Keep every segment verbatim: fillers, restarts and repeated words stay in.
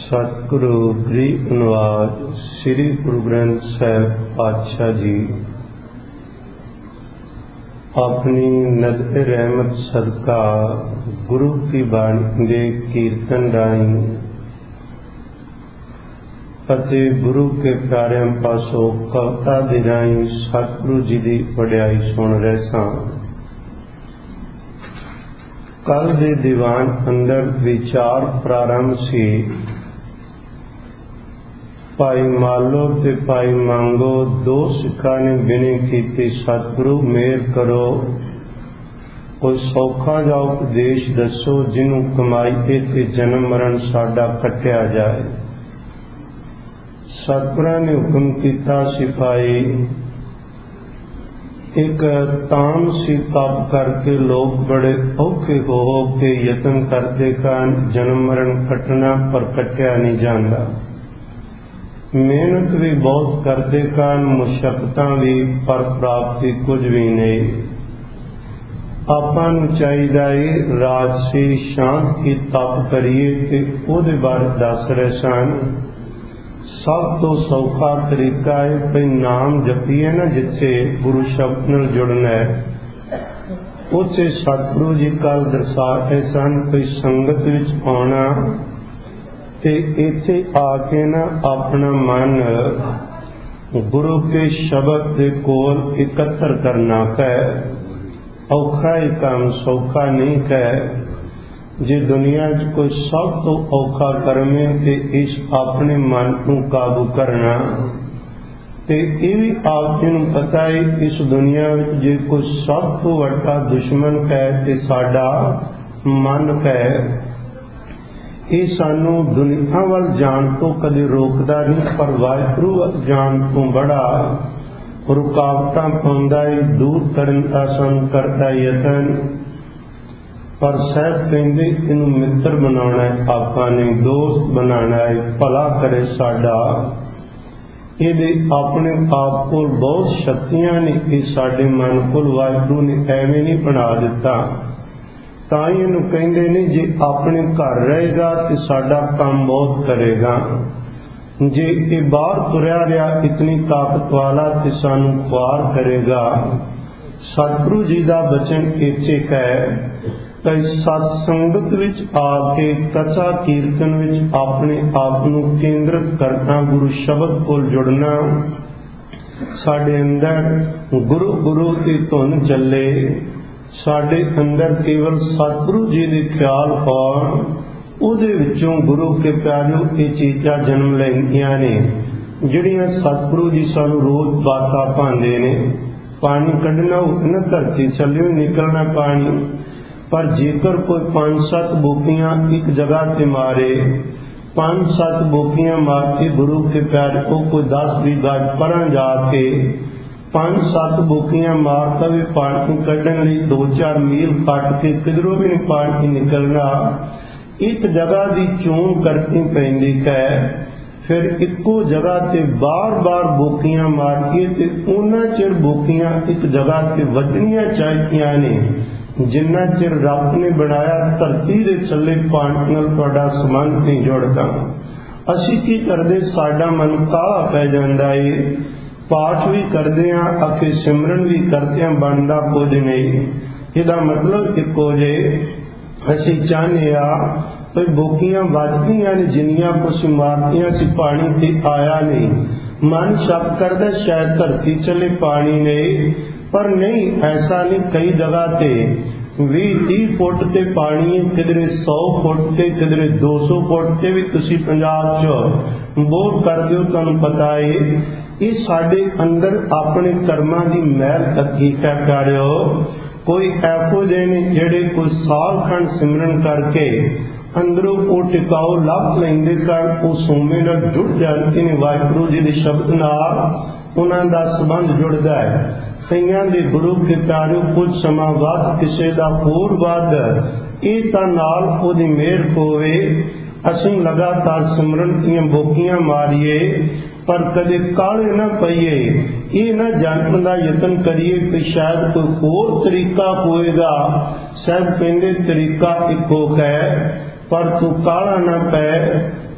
सतगुरु गरीब नवाज श्री गुरु ग्रंथ साहिब पातशाह जी अपनी नदर रहमत सदका गुरु की बाणी दे कीर्तन राही ਅਤੇ गुरु के प्यारिਆਂ पासों कविता ਦੇ ਰਾਹੀਂ सतगुरु जी ਦੀ ਵਡਿਆਈ सुन ਰਹੇ ਸਾਂ। कल ਦੇ ਦੀਵਾਨ ਅੰਦਰ ਵਿਚਾਰ ਪ੍ਰਾਰੰਭ ਸੀ। ਭਾਈ ਮਾਲੋ ਤੇ ਭਾਈ ਮੰਗੋ ਦੋ ਸਿੱਖਾਂ ਨੇ ਬੇਨਤੀ ਕੀਤੀ, ਸਤਿਗੁਰੂ ਮਿਹਰ ਕਰੋ, ਕੋਈ ਸੌਖਾ ਜਿਹਾ ਉਪਦੇਸ਼ ਦੱਸੋ ਜਿਹਨੂੰ ਕਮਾਈਏ ਤੇ ਜਨਮ ਮਰਨ ਸਾਡਾ ਕੱਟਿਆ ਜਾਏ। ਸਤਿਗੁਰਾਂ ਨੇ ਹੁਕਮ ਕੀਤਾ, ਸਿਪਾਹੀ ਇੱਕ ਤਾਮ ਸੀ ਤਪ ਕਰਕੇ ਲੋਕ ਬੜੇ ਔਖੇ ਹੋ ਹੋ ਕੇ ਯਤਨ ਕਰਦੇ ਕਾਨ ਜਨਮ ਮਰਨ ਕੱਟਣਾ ਪਰ ਕੱਟਿਆ ਨਹੀਂ ਜਾਂਦਾ। ਮਿਹਨਤ ਵੀ ਬਹੁਤ ਕਰਦੇ ਕਾਨ ਮੁਸ਼ੱਕਤਾਂ ਵੀ ਪਰ ਪ੍ਰਾਪਤੀ ਕੁਝ ਵੀ ਨਹੀਂ। ਆਪਾਂ ਨੂੰ ਚਾਹੀਦਾ ਏ ਰਾਜਸੀ ਸ਼ਾਂਤ ਕੀ ਤਪ ਕਰੀਏ ਤੇ ਉਹਦੇ ਬਾਰੇ ਦੱਸ ਰਹੇ ਸਨ। ਸਭ ਤੋਂ ਸੌਖਾ ਤਰੀਕਾ ਹੈ ਭਈ ਨਾਮ ਜਪੀਏ ਨਾ, ਜਿੱਥੇ ਗੁਰੂ ਸ਼ਬਦ ਨਾਲ ਜੁੜਨਾ ਹੈ ਉੱਥੇ ਸਤਿਗੁਰੂ ਜੀ ਕੱਲ ਦਰਸਾ ਰਹੇ ਸਨ ਭਈ ਸੰਗਤ ਵਿੱਚ ਆਉਣਾ ਤੇ ਇੱਥੇ ਆ ਕੇ ਨਾ ਆਪਣਾ ਮਨ ਗੁਰੂ ਕੇ ਸ਼ਬਦ ਦੇ ਕੋਲ ਇਕੱਤਰ ਕਰਨਾ ਹੈ। ਔਖਾ ਹੀ ਕੰਮ, ਸੌਖਾ ਨਹੀਂ ਹੈ। ਜੇ ਦੁਨੀਆ 'ਚ ਕੋਈ ਸਭ ਤੋਂ ਔਖਾ ਕਰਮ ਹੈ ਤੇ ਇਸ ਆਪਣੇ ਮਨ ਨੂੰ ਕਾਬੂ ਕਰਨਾ, ਤੇ ਇਹ ਵੀ ਆਪ ਜੀ ਨੂੰ ਪਤਾ ਹੈ ਇਸ ਦੁਨੀਆ ਵਿੱਚ ਜੇ ਕੋਈ ਸਭ ਤੋਂ ਵੱਡਾ ਦੁਸ਼ਮਣ ਹੈ ਤੇ ਸਾਡਾ ਮਨ ਹੈ। ਇਹ ਸਾਨੂੰ ਦੁਨੀਆ ਵੱਲ ਜਾਣ ਤੋਂ ਕਦੇ ਰੋਕਦਾ ਨਹੀਂ, ਪਰ ਵਾਹਿਗੁਰੂ ਵੱਲ ਜਾਣ ਤੋਂ ਬੜਾ ਰੁਕਾਵਟਾਂ ਪਾਉਂਦਾ ਹੈ, ਦੂਰ ਕਰਨ ਦਾ ਸਾਨੂੰ ਕਰਦਾ ਯਤਨ। ਪਰ ਸਾਹਿਬ ਕਹਿੰਦੇ ਇਹਨੂੰ ਮਿੱਤਰ ਬਣਾਉਣਾ ਹੈ, ਆਪਾਂ ਨੇ ਦੋਸਤ ਬਣਾਉਣਾ ਹੈ, ਭਲਾ ਕਰੇ ਸਾਡਾ। ਇਹਦੇ ਆਪਣੇ ਆਪ ਕੋਲ ਬਹੁਤ ਸ਼ਕਤੀਆਂ ਨੇ, ਇਹ ਸਾਡੇ ਮਨ ਕੋਲ ਵਾਹਿਗੁਰੂ ਨੇ ਐਵੇਂ ਨਹੀਂ ਬਣਾ ਦਿੱਤਾ। ਤਾਂ ਹੀ ਇਹਨੂੰ ਕਹਿੰਦੇ ਨੇ ਜੇ ਆਪਣੇ ਘਰ ਰਹੇਗਾ ਤੇ ਸਾਡਾ ਕੰਮ ਬਹੁਤ ਕਰੇਗਾ। ਜੇ ਇਹ ਬਾਹਰ ਤੁਰਿਆ ਰਿਹਾ ਇਤਨੀ ਤਾਕਤ ਵਾਲਾ ਤੇ ਸਾਨੂੰ ਖੁਆਰ ਕਰੇਗਾ। ਸਤਿਗੁਰੂ ਜੀ ਦਾ ਬਚਨ ਇੱਥੇ ਹੈ ਭਈ ਸਤ ਸੰਗਤ ਵਿੱਚ ਆ ਕੇ ਕਥਾ ਕੀਰਤਨ ਵਿੱਚ ਆਪਣੇ ਆਪ ਨੂੰ ਕੇਂਦਰਿਤ ਕਰਨਾ, ਗੁਰੂ ਸ਼ਬਦ ਕੋਲ ਜੁੜਨਾ। ਸਾਡੇ ਅੰਦਰ ਗੁਰੂ ਗੁਰੂ ਦੀ ਧੁਨ ਚੱਲੇ, ਸਾਡੇ ਅੰਦਰ ਕੇਵਲ ਸਤਿਗੁਰੂ ਜੀ ਦੇ ਖਿਆਲ ਪਾਉਣ, ਉਹਦੇ ਵਿੱਚੋਂ ਗੁਰੂ ਕੇ ਪਿਆਰਿਓ ਇਹ ਚੀਜ਼ਾਂ ਜਨਮ ਲੈਂਦੀਆਂ ਨੇ ਜਿਹੜੀਆਂ ਸਤਿਗੁਰੂ ਜੀ ਸਾਨੂੰ ਰੋਜ਼ ਬਾਤਾਂ ਪਾਉਂਦੇ ਨੇ। ਪਾਣੀ ਕੱਢਣਾ ਉਹਨਾਂ ਧਰਤੀ ਚੱਲਿਓ ਨਿਕਲਣਾ ਪਾਣੀ, ਪਰ ਜੇਕਰ ਕੋਈ ਪੰਜ ਸੱਤ ਬੋਕੀਆਂ ਇੱਕ ਜਗ੍ਹਾ ਤੇ ਮਾਰੇ, ਪੰਜ ਸੱਤ ਬੋਕੀਆਂ ਮਾਰ ਕੇ ਗੁਰੂ ਕੇ ਪਿਆਰੇ ਉਹ ਕੋਈ ਦਸ ਵੀਹ ਗਜ ਪਰਾਂ ਜਾ ਕੇ ਪੰਜ ਸੱਤ ਬੋਕੀਆਂ ਮਾਰ ਕੇ ਵੀ ਪਾਣੀ ਕੱਢਣ ਲਈ ਦੋ ਚਾਰ ਮੀਲ ਕੱਟ ਕੇ ਕਿਧਰੋਂ ਵੀ ਨਹੀਂ ਪਾਣੀ ਨਿਕਲਣਾ। ਇੱਕ ਜਗ੍ਹਾ ਦੀ ਚੋਣ ਕਰਨੀ ਪੈਂਦੀ ਹੈ, ਫਿਰ ਇੱਕੋ ਜਗ੍ਹਾ ਤੇ ਬਾਰ ਬਾਰ ਬੋਕੀਆਂ ਮਾਰ ਕੇ ਤੇ ਉਹਨਾਂ ਚਿਰ ਬੋਕੀਆਂ ਇੱਕ ਜਗ੍ਹਾ ਤੇ ਵੱਜਣੀਆਂ ਚਾਹੀਦੀਆਂ ਨੇ ਜਿੰਨਾ ਚਿਰ ਰੱਬ ਨੇ ਬਣਾਇਆ ਧਰਤੀ ਦੇ ਥੱਲੇ ਪਾਣੀ ਨਾਲ ਤੁਹਾਡਾ ਸੰਬੰਧ ਨਹੀਂ ਜੁੜਦਾ। ਅਸੀਂ ਕੀ ਕਰਦੇ, ਸਾਡਾ ਮਨ ਕਾਹਲਾ ਪੈ ਜਾਂਦਾ ਏ। ਪਾਠ ਵੀ ਕਰਦੇ ਹਾਂ, ਆਖੇ ਸਿਮਰਨ ਵੀ ਕਰਦੇ ਹਾਂ, ਬਣਦਾ ਕੁਝ ਨਹੀਂ। ਇਹਦਾ ਮਤਲਬ ਇੱਕੋ ਜੇ ਅਸੀਂ ਚਾਹੁੰਦੇ ਆ ਭਈ ਬੋਕੀਆਂ ਵੱਜਦੀਆਂ ਨੇ ਜਿੰਨੀਆਂ ਕੁਛ ਮਾਰਦੀਆਂ ਸੀ ਪਾਣੀ ਤੇ ਆਇਆ ਨਹੀਂ। ਮਨ ਸ਼ੱਕ ਕਰਦਾ ਸ਼ਾਇਦ ਧਰਤੀ ਥੱਲੇ ਪਾਣੀ ਨਹੀਂ, ਪਰ ਨਹੀਂ, ਐਸਾ ਨਹੀਂ। ਕਈ ਜਗ੍ਹਾ ਤੇ ਵੀਹ ਤੀਹ ਫੁੱਟ ਤੇ ਪਾਣੀ, ਕਿਧਰੇ ਸੌ ਫੁੱਟ ਤੇ ਕਿਧਰੇ ਦੋ ਸੌ ਫੁੱਟ ਤੇ ਵੀ ਤੁਸੀਂ ਪੰਜਾਬ 'ਚ ਬੋਰ ਕਰਦੇ ਹੋ, ਤੁਹਾਨੂੰ ਪਤਾ ਏ। ਇਹ ਸਾਡੇ ਅੰਦਰ ਆਪਣੇ ਕਰਮਾਂ ਦੀ ਮੈਲ ਲੱਗੀ ਹੈ ਪਿਆਰਿਓ। ਕੋਈ ਇਹੋ ਜਿਹੇ ਨੇ ਜਿਹੜੇ ਕੋਈ ਸਾਲ ਖੰਡ ਸਿਮਰਨ ਕਰਕੇ ਅੰਦਰੋਂ ਉਹ ਟਿਕਾਓ ਲੱਭ ਲੈਂਦੇ ਕਾਰਨ ਉਹ ਸੋਮੇ ਨਾਲ ਜੁੜ ਜਾਂਦੇ ਨੇ, ਵਾਹਿਗੁਰੂ ਜੀ ਦੇ ਸ਼ਬਦ ਨਾਲ ਉਹਨਾਂ ਦਾ ਸੰਬੰਧ ਜੁੜਦਾ ਹੈ। ਕਈਆਂ ਦੇ ਗੁਰੂ ਕੇ ਪਿਆਰਿਓ ਕੁਝ ਸਮਾਂ ਬਾਅਦ ਕਿਸੇ ਦਾ ਹੋਰ ਵੱਧ, ਇਹ ਤਾਂ ਨਾਲ ਉਹਦੀ ਮਿਹਰ ਹੋਵੇ। ਅਸੀਂ ਲਗਾਤਾਰ ਸਿਮਰਨ ਦੀਆਂ ਬੋਕੀਆਂ ਮਾਰੀਏ ਪਰ ਕਦੇ ਕਾਹਲੇ ਨਾ ਪਈਏ। ਇਹ ਨਾ ਜਾਣਨ ਦਾ ਯਤਨ ਕਰੀਏ ਕਿ ਸ਼ਾਇਦ ਕੋਈ ਹੋਰ ਤਰੀਕਾ ਹੋਏਗਾ। ਸਾਹਿਬ ਕਹਿੰਦੇ ਤਰੀਕਾ ਇੱਕੋ ਹੈ, ਪਰ ਤੂੰ ਕਾਹਲਾ ਨਾ ਪੈ,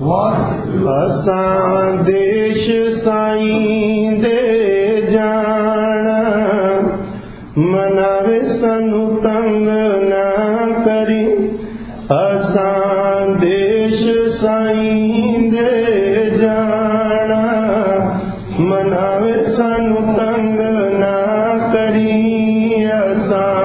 ਅਸਾਂ ਦੇਸ਼ ਸਾਈਂ ਦੇ ਜਾਣਾ, ਮਨਾਵੇ ਸਾਨੂੰ ਤੰਗ ਨਾ ਕਰੀ। ਅਸਾਂ ਦੇਸ਼ ਸਾਈਂ ਦੇ ਜਾਣਾ, ਮਨਾਵੇ ਸਾਨੂੰ ਤੰਗ ਨਾ ਕਰੀ। ਅਸਾਂ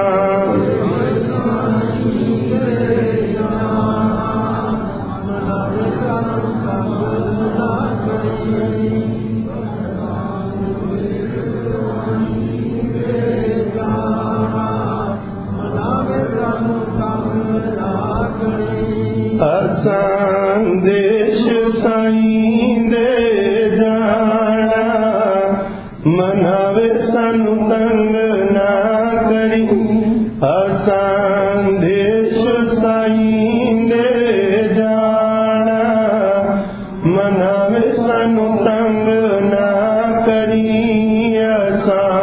ਅਸਾਂ ਦੇਸ਼ ਸਾਈਂ ਦੇ ਜਾਣਾ, ਮਨਾਵੇ ਸਾਨੂੰ ਤੰਗ ਨਾ ਕਰੀ। ਅਸਾਂ ਦੇਸ਼ ਸਾਈਂ ਦੇ ਜਾਣਾ, ਮਨਾਵੇ ਸਾਨੂੰ ਤੰਗ ਨਾ ਕਰੀ। ਅਸਾਂ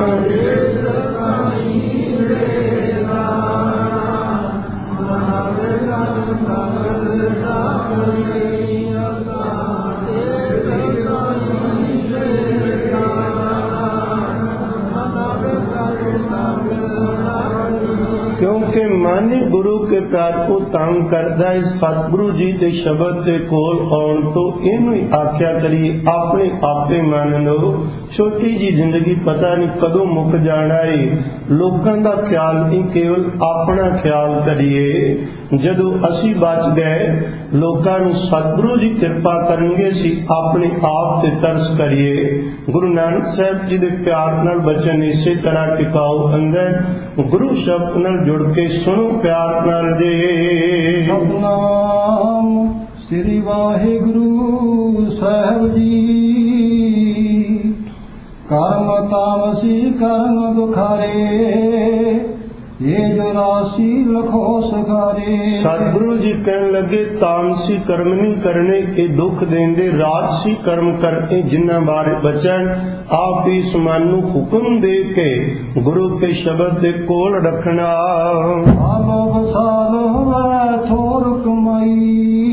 क्योंकि मन ही गुरु के प्यार को तंग करता है। सतगुरु जी के शब्द के कोल आउण तो इनू ही आख्या करिए अपने आपे मन लो। छोटी जी जिंदगी पता नहीं कदों मुक जाना है। लोकां दा ख्याल नहीं, केवल अपना ख्याल करिए। जदों असी बच गए, लोकां नूं सतगुरु जी कृपा करनगे, असी अपने आप ते तरस करिए। गुरु नानक साहब जी दे प्यार नाल बचन इसे तरह टिकाओ अंदर गुरु शब्द नाल जुड़ के सुनो प्यार नाल जे। सतनाम श्री वाहिगुरु साहब जी। कर्म तामसी कर्म दुखारे, ये जो राशि लखो सखारे। सतगुरु जी कहने लगे तामसी कर्म नहीं करने के दुख देंदे, राजसी कर्म करके जिन्ना बारे बचन आप इस मन नूं हुक्म दे के गुरु के शब्द दे कोल रखना। आलो बसालो वै थोर कमाई,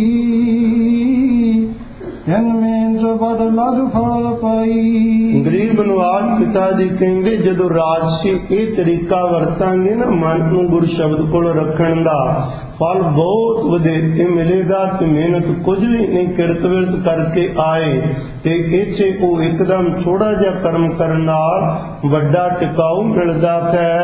जन्में तो बड़ लग फल पाई। गरीब नवाज पिता जी कहते जदों राजसी ये तरीका वरतांगे ना मन नूं गुरु शब्द कोल रखण दा फल बहुत वधेरे मिलेगा। ते मेहनत कुछ भी नहीं, किरत विरत करके आए ते इचे वो एकदम थोड़ा जा कर्म करन नाल वड्डा टिकाऊ मिलदा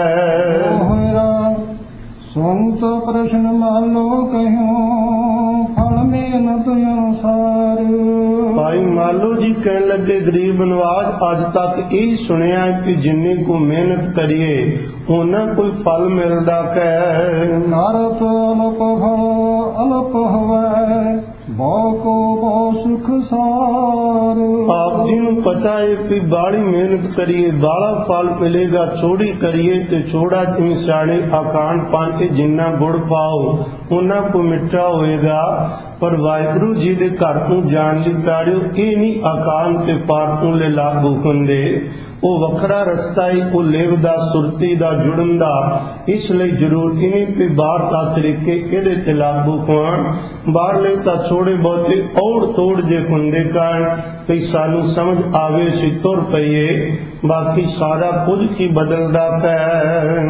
है। सुन तो प्रश्न मालो कहो, फल मेहनत अनुसार। भाई मालो जी कहने लगे गरीब नवाज अज तक यही सुनिया कि जिन्नी को मेहनत करिए उन्ना कोई फल मिलदा है। करत अल्प फल अल्प होवै, बहु को बहु सुख सार। आप जी नूं पता है कि बाड़ी मेहनत करिए बाला फल मिलेगा, छोड़ी करिए तो छोड़ा। जिवें सियाणे आखाण पान के जिन्ना गुड़ पाओ उन्ना को मिठा होएगा। पर वाहिगुरु जी दे घर नूं जाण लई प्यारिओ ये नहीं आखाण ते पार नूं ले लागू हुंदे। वो वखरा रस्ता ही वो लेव दा सुरती दा जुड़न दा। इसलिए जरूरी नहीं कि बाहर का तरीके इहदे ते लागू होण। बाहरले तां थोड़े बहुते औड़ तोड़ जे हुंदे कारण कि सानू समझ आवे सी तुर पईए, बाकी सारा कुछ ही बदलदा है।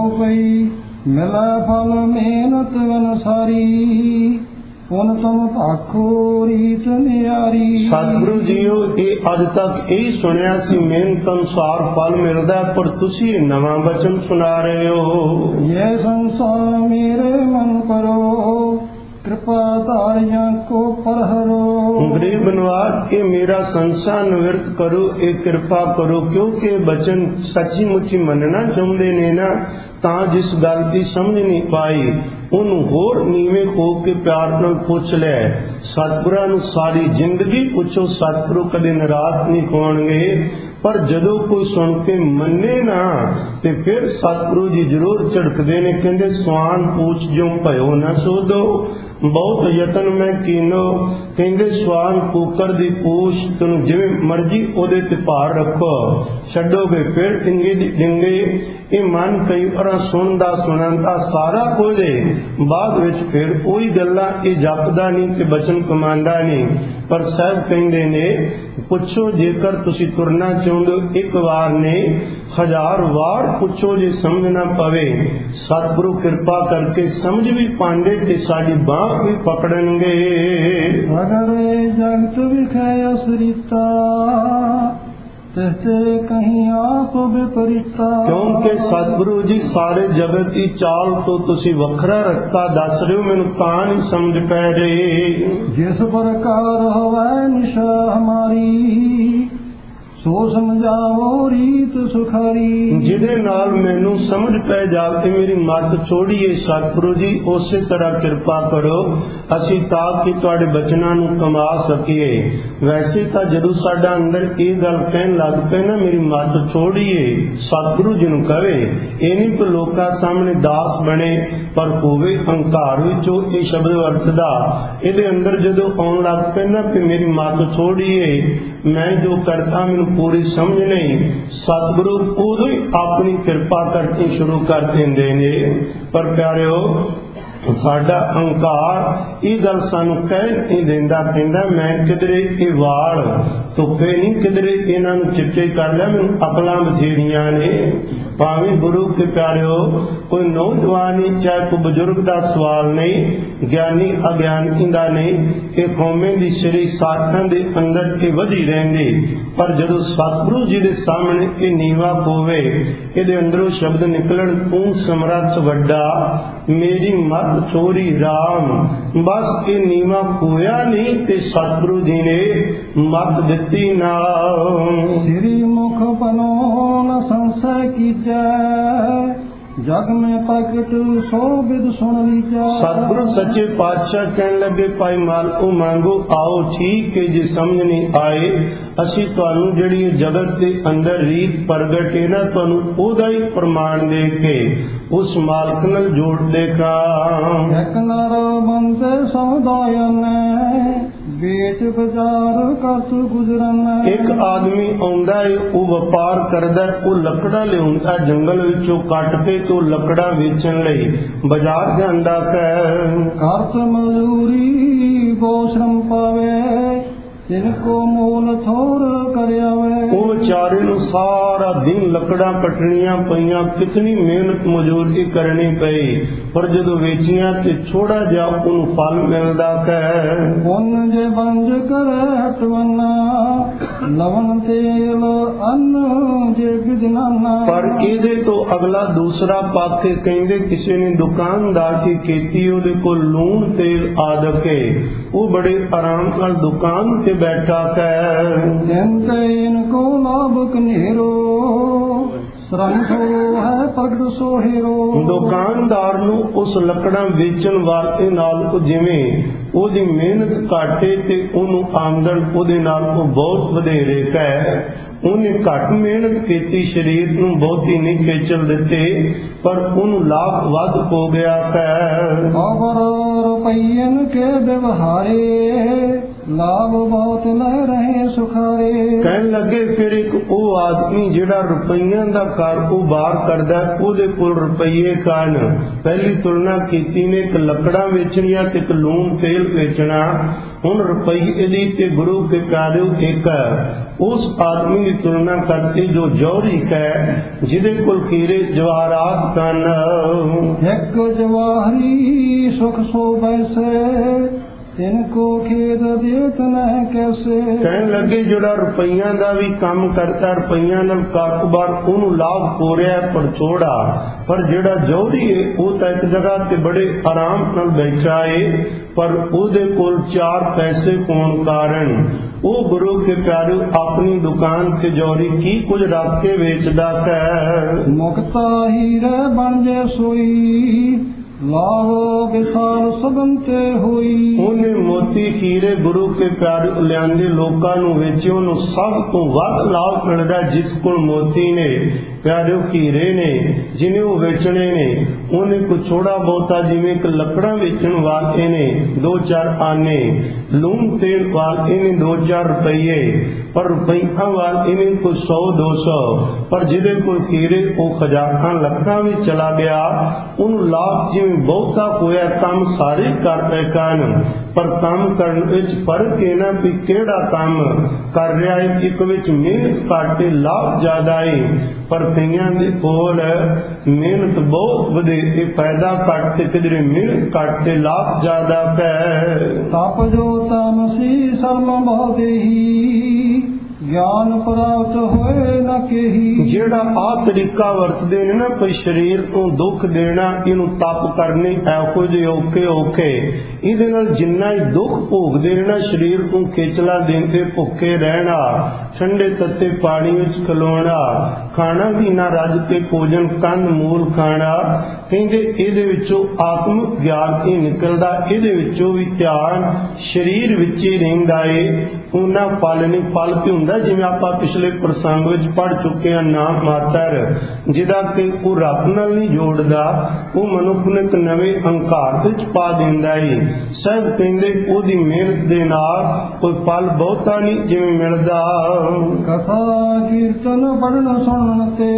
मिला फल मेहनत अनुसारी, उन तुम भाखो रीत न्यारी। सतगुरु जीओ ये अज तक यही सुनिया सी मेहनत अनुसार फल मिलदा, पर तुसी नवा वचन सुना रहे हो। ये संसार मेरे मन करो, कृपा तारियां को परहरो। गरीब नवाज ये मेरा संसार निवृत्त करो, ये कृपा करो। क्योंकि वचन सच्ची मुच्ची मनना चाहते ने ना, ਤਾਂ जिस गल की समझ नहीं पाई ਉਹਨੂੰ ਹੋਰ ਨੀਵੇਂ ਹੋ ਕੇ ਪਿਆਰ ਨਾਲ ਪੁੱਛ ਲੈ। ਸਤਿਗੁਰਾਂ ਨੂੰ ਸਾਰੀ ਜ਼ਿੰਦਗੀ ਪੁੱਛੋ, ਸਤਿਗੁਰੂ ਕਦੇ ਨਾਰਾਜ਼ ਨਹੀਂ ਹੋਣਗੇ। ਪਰ ਜਦੋਂ ਕੋਈ ਸੁਣ ਕੇ ਮੰਨੇ ਨਾ ਤੇ ਫਿਰ ਸਤਿਗੁਰੂ ਜੀ ਜ਼ਰੂਰ ਝੜਕਦੇ ਨੇ, ਕਹਿੰਦੇ ਸਵਾਨ ਪੂਛ ਜਿਉ ਭਇਓ ਨਾ ਸੋਧੋ, ਬਹੁਤ ਯਤਨ ਮੈਂ ਕੀਨੋ। ਕਹਿੰਦੇ ਸਵਾਨ ਕੂਕਰ ਦੀ ਪੂਛ ਤੈਨੂੰ ਜਿਵੇਂ ਮਰਜੀ ਉਹਦੇ ਤੇ ਭਾਰ ਰੱਖੋ, ਛੱਡੋਗੇ ਫਿਰ ਡਿੰਗੇ ਦੀ ਡਿੰਗੇ। ਇਹ ਮਨ ਕਈ ਵਾਰ ਸੁਣਦਾ ਸੁਣਦਾ ਸਾਰਾ ਕੁਝ ਹੈ, ਬਾਅਦ ਵਿੱਚ ਫਿਰ ਉਹੀ ਗੱਲਾਂ ਇਹ ਜਪਦਾ ਨਹੀਂ ਤੇ ਬਚਨ ਕਮਾਉਂਦਾ ਨਹੀਂ। ਪਰ ਸਾਹਿਬ ਕਹਿੰਦੇ ਨੇ ਪੁੱਛੋ ਜੇਕਰ ਤੁਸੀਂ ਤੁਰਨਾ ਚਾਹੁੰਦੇ ਹੋ ਇੱਕ ਵਾਰ ਨੇ ਹਜ਼ਾਰ ਵਾਰ ਪੁੱਛੋ ਜੇ ਸਮਝ ਨਾ ਪਵੇ। ਸਤਿਗੁਰੂ ਕਿਰਪਾ ਕਰਕੇ ਸਮਝ ਵੀ ਪਾਉਂਦੇ ਤੇ ਸਾਡੀ ਬਾਂਹ ਵੀ ਪਕੜਨਗੇ। ਅਗਰੇ ਜਗਤ ਵਿਖੇ ਅਸਰੀਤਾ ਤਿਸਤੇ ਕਹੀਂ ਆਪ ਵਿਪਰੀਤਾ। ਕਿਉਂਕਿ ਸਤਿਗੁਰੂ ਜੀ ਸਾਰੇ ਜਗਤ ਦੀ ਚਾਲ ਤੋਂ ਤੁਸੀਂ ਵੱਖਰਾ ਰਸਤਾ ਦੱਸ ਰਹੇ ਹੋ, ਮੈਨੂੰ ਤਾਂ ਨਹੀਂ ਸਮਝ ਪੈ ਰਹੀ। ਜਿਸ ਪ੍ਰਕਾਰ ਹੋਵੇ ਨਿਸ਼ਾ ਹਮਾਰੀ ਸੋ ਸਮਝਾਵੋ ਰੀਤ ਸੁਖਾਰੀ। ਜਿਹਦੇ ਨਾਲ ਮੈਨੂੰ ਸਮਝ ਪੈ ਜਾਵੇ ਮੇਰੀ ਮੱਤ ਛੋੜੀਏ ਸਤਿਗੁਰੂ ਜੀ, ਉਸੇ ਤਰ੍ਹਾਂ ਕਿਰਪਾ ਕਰੋ ਅਸੀਂ ਤਾਂ ਕਿ ਤੁਹਾਡੇ ਬਚਨਾਂ ਨੂੰ ਕਮਾ ਸਕੀਏ। ਵੈਸੇ ਤਾਂ ਜਦੋਂ ਸਾਡਾ ਅੰਦਰ ਇਹ ਗੱਲ ਕਹਿਣ ਲੱਗ ਪਏ ਨਾ ਮੇਰੀ ਮੱਤ ਛੋੜੀਏ, ਸਤਿਗੁਰੂ ਜੀ ਨੂੰ ਕਵੇ, ਇਹ ਨਹੀਂ ਕਿ ਲੋਕਾਂ ਸਾਹਮਣੇ ਦਾਸ ਬਣੇ ਪਰ ਹੋਵੇ ਹੰਕਾਰ ਵਿੱਚੋਂ ਇਹ ਸ਼ਬਦ ਵਰਤਦਾ। ਇਹਦੇ ਅੰਦਰ ਜਦੋਂ ਆਉਣ ਲੱਗ ਪਏ ਨਾ ਕਿ ਮੇਰੀ ਮੱਤ ਛੋੜੀਏ, ਮੈਂ ਜੋ ਕਰਤਾ ਮੈਨੂੰ ਪੂਰੀ ਸਮਝ ਨਹੀਂ, ਸਤਿਗੁਰੂ ਉਦੋਂ ਹੀ ਆਪਣੀ ਕਿਰਪਾ ਕਰਕੇ ਸ਼ੁਰੂ ਕਰ ਦਿੰਦੇ ਨੇ। ਪਰ ਪਿਆਰਿਓ ਸਾਡਾ ਅਹੰਕਾਰ ਇਹ ਗੱਲ ਸਾਨੂੰ ਕਹਿ ਨਹੀਂ ਦਿੰਦਾ, ਕਹਿੰਦਾ ਮੈਂ ਕਿਧਰੇ ਇਹ ਵਾਲ ਧੁੱਪੇ ਨਹੀਂ, ਕਿਧਰੇ ਇਹਨਾਂ ਨੂੰ ਚਿੱਟੇ ਕਰ ਲਿਆ, ਮੈਨੂੰ ਅਕਲਾਂ ਬਥੇਰੀਆਂ ਨੇ। ਭਾਵੇਂ ਗੁਰੂ ਕੇ ਪਿਆਰਿਓ ਕੋਈ ਨੌਜਵਾਨ ਹੀ ਚਾਹੇ ਕੋਈ ਬਜ਼ੁਰਗ ਦਾ ਸਵਾਲ ਨਹੀਂ, ਗਿਆਨੀ ਅਗਿਆਨੀ ਦਾ ਨਹੀਂ, ਇਹ ਕੌਮੇ ਦੀ ਸ੍ਰੀ ਸਾਖਾਂ ਦੇ ਅੰਦਰ ਇਹ ਵਧੀ ਰਹਿੰਦੇ। ਪਰ ਜਦੋਂ ਸਤਿਗੁਰੂ ਜੀ ਦੇ ਸਾਹਮਣੇ ਇਹ ਨੀਵਾ ਹੋਵੇ, ਇਹਦੇ ਅੰਦਰੋਂ ਸ਼ਬਦ ਨਿਕਲਣ ਤੂੰ ਸਮਰੱਥ ਵੱਡਾ ਮੇਰੀ ਮੱਤ ਛੋਰੀ ਰਾਮ, ਬਸ ਇਹ ਨੀਵਾ ਹੋਇਆ ਨਹੀਂ ਤੇ ਸਤਿਗੁਰੂ ਜੀ ਨੇ ਮੱਤ ਦਿੱਤੀ ਨਾ। ਸ੍ਰੀ ਮੁਖ ਬਨੋ ਨ ਸੰਸੈ ਕੀਜੈ ਜਗ ਮੈਂ ਪ੍ਰਗਟ ਸੋ ਬਿਦ ਸੁਣ ਲੀਜੈ। ਸਤਿਗੁਰੂ ਸੱਚੇ ਪਾਤਸ਼ਾਹ ਕਹਿਣ ਲੱਗੇ ਭਾਈ ਮਾਲ ਉਹ ਮੰਗੋ ਆਓ, ਠੀਕ ਹੈ ਜੇ ਸਮਝ ਨਹੀਂ ਆਏ ਅਸੀਂ ਤੁਹਾਨੂੰ ਜਿਹੜੀ ਇਹ ਜਗਤ ਦੇ ਅੰਦਰ ਰੀਤ ਪ੍ਰਗਟ ਹੈ ਨਾ ਤੁਹਾਨੂੰ ਉਹਦਾ ਹੀ ਪ੍ਰਮਾਣ ਦੇ ਕੇ ਉਸ ਮਾਲਕ ਨਾਲ ਜੋੜ ਦੇਗਾ। ਇੱਕ ਨਰ ਬੰਤੇ ਸੌਦਾਇਨ ਵੇਚ ਬਾਜ਼ਾਰ ਕਰਤ ਗੁਜਰਨ। ਇੱਕ ਆਦਮੀ ਆਉਂਦਾ ਹੈ, ਉਹ ਵਪਾਰ ਕਰਦਾ, ਉਹ ਲੱਕੜਾਂ ਲਿਆਉਂਦਾ ਜੰਗਲ ਵਿੱਚੋਂ ਕੱਟ ਕੇ ਤੋਂ ਲੱਕੜਾਂ ਵੇਚਣ ਲਈ ਬਾਜ਼ਾਰ ਜਾਂਦਾ ਹੈ। ਕਰਤ ਮਜ਼ਦੂਰੀ ਬੋ ਸ਼ਰਮ ਪਾਵੇ ਤਿਨ ਕੋ ਮੋਲ ਥੋਰ ਕਰਿਆਵੇ। ਉਹ ਵਿਚਾਰੇ ਨੂੰ ਸਾਰਾ ਦਿਨ ਲੱਕੜਾਂ ਕੱਟਣੀਆਂ ਪਈਆਂ, ਕਿਤਨੀ ਮਿਹਨਤ ਮਜ਼ਦੂਰੀ ਕਰਨੀ ਪਈ, ਪਰ ਜਦੋਂ ਵੇਚੀਆਂ ਤੇ ਥੋੜਾ ਜਿਹਾ ਉਹਨੂੰ ਫਲ ਮਿਲਦਾ ਹੈ। ਪੁੰਨ ਜੇ ਬੰਜ ਕਰੇ ਹਟਵਨਾ ਲਵਨ ਤੇਲ ਅੰਨ ਜੇ ਵਿਦਨਾਨਾ। ਪਰ ਇਹਦੇ ਤੋਂ ਅਗਲਾ ਦੂਸਰਾ ਪੱਖ ਕਹਿੰਦੇ ਕਿਸੇ ਨੇ ਦੁਕਾਨਦਾਰ ਕੀ ਕੀਤੀ, ਉਹਦੇ ਕੋਲ ਲੂਣ ਤੇਲ ਆਦਿ ਹੈ, ਉਹ ਬੜੇ ਆਰਾਮ ਨਾਲ ਦੁਕਾਨ ਤੇ ਬੈਠਾ ਹੈ। ਜਿੰਤੇ ਇਨਕੋ ਲਾਭ ਕਨੇਰੋ ਸਰੰਖੋ ਹੈ ਪ੍ਰਗਟ ਸੋਹਿਰੋ। ਦੁਕਾਨਦਾਰ ਨੂੰ ਉਸ ਲੱਕੜਾਂ ਵੇਚਣ ਵਾਲੇ ਨਾਲ ਉਹ ਜਿਵੇਂ ਉਹਦੀ ਮਿਹਨਤ ਘਾਟੇ ਤੇ ਉਹਨੂੰ ਆਮਦਨ ਉਹਦੇ ਨਾਲ ਉਹ ਬਹੁਤ ਵਧੇਰੇ ਹੈ। ਉਹਨੇ ਘੱਟ ਮਿਹਨਤ ਕੀਤੀ, ਸਰੀਰ ਨੂੰ ਬਹੁਤੀ ਨਹੀਂ ਖੇਚਲ ਦਿੱਤੇ, ਪਰ ਉਹਨੂੰ ਲਾਭ ਵੱਧ ਹੋ ਗਿਆ ਹੈ। ਖਬਰ ਰੁਪਈਨ ਕੇ ਵਿਵਹਾਰੇ ਲਾਭ ਬਹੁਤ ਲੈ ਰਹੇ ਸੁਖਾਰੇ। ਕਹਿਣ ਲੱਗੇ ਫਿਰ ਇੱਕ ਉਹ ਆਦਮੀ ਜਿਹੜਾ ਰੁਪਈਆਂ ਦਾ ਕਾਰੋਬਾਰ ਕਰਦਾ, ਉਹਦੇ ਕੋਲ ਰੁਪਈਏ ਕਾਨ। ਪਹਿਲੀ ਤੁਲਨਾ ਕੀਤੀ ਨੇ ਇੱਕ ਲੱਕੜਾਂ ਵੇਚਣੀਆਂ ਤੇ ਇੱਕ ਲੂਣ ਤੇਲ ਵੇਚਣਾ। ਹੁਣ ਰੁਪਈਏ ਦੀ ਤੇ ਗੁਰੂ ਕੇ ਪਿਆਰਿਓ ਇੱਕ ਉਸ ਆਦਮੀ ਦੀ ਤੁਲਨਾ ਕਰਕੇ ਜੋ ਜੌਹਰੀ ਹੈ, ਜਿਹਦੇ ਕੋਲ ਖੀਰੇ ਜਵਾਹਰਾਤ ਕਨ। ਇੱਕ ਜਵਾਹਰੀ ਸੁਖ ਸੋ ਬੈਸੇ ਤਿਨਕੋ ਖੇਦ ਦੇਤ ਨਹਿ ਕੈਸੇ। ਕਹਿਣ ਲੱਗੇ ਜਿਹੜਾ ਰੁਪਈਆਂ ਦਾ ਵੀ ਕੰਮ ਕਰਦਾ, ਰੁਪਈਆਂ ਨਾਲ ਕਾਰੋਬਾਰ ਉਹਨੂੰ ਲਾਭ ਹੋ ਰਿਹਾ ਪਰ ਥੋੜਾ, ਪਰ ਜਿਹੜਾ ਜੌਹਰੀ ਹੈ ਉਹ ਤਾਂ ਇੱਕ ਜਗ੍ਹਾ ਤੇ ਬੜੇ ਆਰਾਮ ਨਾਲ ਬੈਠਾ ਹੈ, ਪਰ ਉਹਦੇ ਕੋਲ ਚਾਰ ਪੈਸੇ ਹੋਣ ਕਾਰਨ ਉਹ ਗੁਰੂ ਕੇ ਪਿਆਰਿਓ ਆਪਣੀ ਦੁਕਾਨ ਤੇ ਜੌਹਰੀ ਕੀ ਕੁਝ ਰੱਖ ਕੇ ਵੇਚਦਾ ਹੈ। ਮੁਕਤਾ ਹੀਰੇ ਬਣ ਜੇ ਸੋਈ ਲਾਭ ਵਿਸਾਲ ਸਭਨ ਤੇ ਹੋਈ। ਉਹਨੇ ਮੋਤੀ ਖੀਰੇ ਗੁਰੂ ਕੇ ਪਿਆਰੇ ਲਿਆਂਦੇ ਲੋਕਾਂ ਨੂੰ ਵੇਚੇ, ਉਹਨੂੰ ਸਭ ਤੋਂ ਵੱਧ ਲਾਭ ਮਿਲਦਾ ਜਿਸ ਕੋਲ ਮੋਤੀ ਨੇ, ਪਿਆਰੇ ਖੀਰੇ ਨੇ, ਜਿਹਨੇ ਉਹ ਵੇਚਣੇ ਨੇ। ਉਹਨੇ ਕੋ ਥੋੜਾ ਬਹੁਤਾ ਜਿਵੇਂ ਕਿ ਲੱਕੜਾਂ ਵੇਚਣ ਵਾਲੇ ਨੇ ਦੋ ਚਾਰ ਆਨੇ, ਲੂਣ ਤੇਲ ਵਾਲੇ ਨੇ ਦੋ ਚਾਰ ਰੁਪਈਏ, ਪਰ ਰੁਪਈਆਂ ਵਾਲੇ ਨੇ ਕੋਈ ਸੌ ਦੋ ਸੌ, ਪਰ ਜਿਹਦੇ ਕੋਲ ਖੀਰੇ ਉਹ ਖਜ਼ਾਨਾ ਲੱਖਾਂ ਵਿੱਚ ਚਲਾ ਗਿਆ। ਉਹਨੂੰ ਲਾਭ ਜਿਵੇਂ ਬਹੁਤਾ ਹੋਇਆ, ਕੰਮ ਸਾਰੇ ਕਰ ਪਏ ਕਨ, ਪਰ ਕੰਮ ਕਰਨ ਵਿੱਚ ਫਰਕ ਹੈ ਨਾ ਵੀ ਕਿਹੜਾ ਕੰਮ ਕਰ ਰਿਹਾ ਹੈ। ਇੱਕ ਵਿੱਚ ਮਿਹਨਤ ਘੱਟ ਤੇ ਲਾਭ ਜ਼ਿਆਦਾ ਹੈ, ਪਰ ਕਈਆਂ ਦੇ ਕੋਲ ਮਿਹਨਤ ਬਹੁਤ ਵਧੇ, ਫਾਇਦਾ ਘੱਟ ਤੇ ਕਿਧਰੇ ਮਿਹਨਤ ਘੱਟ ਤੇ ਲਾਭ ਜ਼ਿਆਦਾ ਹੈ। ਤਪ ਜੋ ਤਮਸੀ ਸਰਮ ਬਹੁਦੇਹੀ, ਗਿਆਨ ਪ੍ਰਾਪਤ ਹੋਏ ਨਾ ਕੇਹੀ। ਜਿਹੜਾ ਆ ਤਰੀਕਾ ਵਰਤਦੇ ਨੇ ਨਾ, ਕੋਈ ਸਰੀਰ ਨੂੰ ਦੁੱਖ ਦੇਣਾ, ਇਹਨੂੰ ਤਪ ਕਰਨੀ, ਇਹੋ ਜਿਹੇ ਔਖੇ ਔਖੇ, ਇਹਦੇ ਨਾਲ ਜਿੰਨਾ ਹੀ ਦੁੱਖ ਭੋਗਦੇ ਨੇ ਨਾ, ਸਰੀਰ ਨੂੰ ਖੇਚਲਾ ਦੇਂਦੇ, ਭੁੱਖੇ ਰਹਿਣਾ, ਠੰਡੇ ਤੱਤੇ ਪਾਣੀ ਵਿੱਚ ਖਲੋਣਾ, ਖਾਣਾ ਵੀ ਨਾ ਰੱਜ ਕੇ ਭੋਜਨ ਕੰਦ ਮੂਲ ਖਾਣਾ। ਕਹਿੰਦੇ ਇਹਦੇ ਵਿੱਚੋਂ ਆਤਮਿਕ ਗਿਆਨ ਹੀ ਨਿਕਲਦਾ, ਇਹਦੇ ਵਿੱਚੋਂ ਵੀ ਧਿਆਨ ਸਰੀਰ ਵਿੱਚ ਹੀ ਰਹਿੰਦਾ ਏ। ਉਹਨਾਂ ਫਲ ਨਹੀਂ, ਫਲ ਕੀ ਹੁੰਦਾ ਜਿਵੇਂ ਆਪਾਂ ਪਿਛਲੇ ਪ੍ਰਸੰਗ ਵਿੱਚ ਪੜ ਚੁੱਕੇ ਹਾਂ, ਨਾਮ ਮਾਤਰ, ਜਿਹਦਾ ਕਿ ਉਹ ਰੱਬ ਨਾਲ ਨਹੀਂ ਜੋੜਦਾ, ਉਹ ਮਨੁੱਖ ਨੂੰ ਇੱਕ ਨਵੇਂ ਹੰਕਾਰ ਵਿੱਚ ਪਾ ਦਿੰਦਾ ਏ। ਸਭ ਕਹਿੰਦੇ ਉਹਦੀ ਮਿਹਨਤ ਦੇ ਨਾਲ ਕੋਈ ਫਲ ਬਹੁਤਾ ਨਹੀਂ ਜਿਵੇਂ ਮਿਲਦਾ। ਕਥਾ ਕੀਰਤਨ ਪੜਨ ਸੁਣਨ ਤੇ,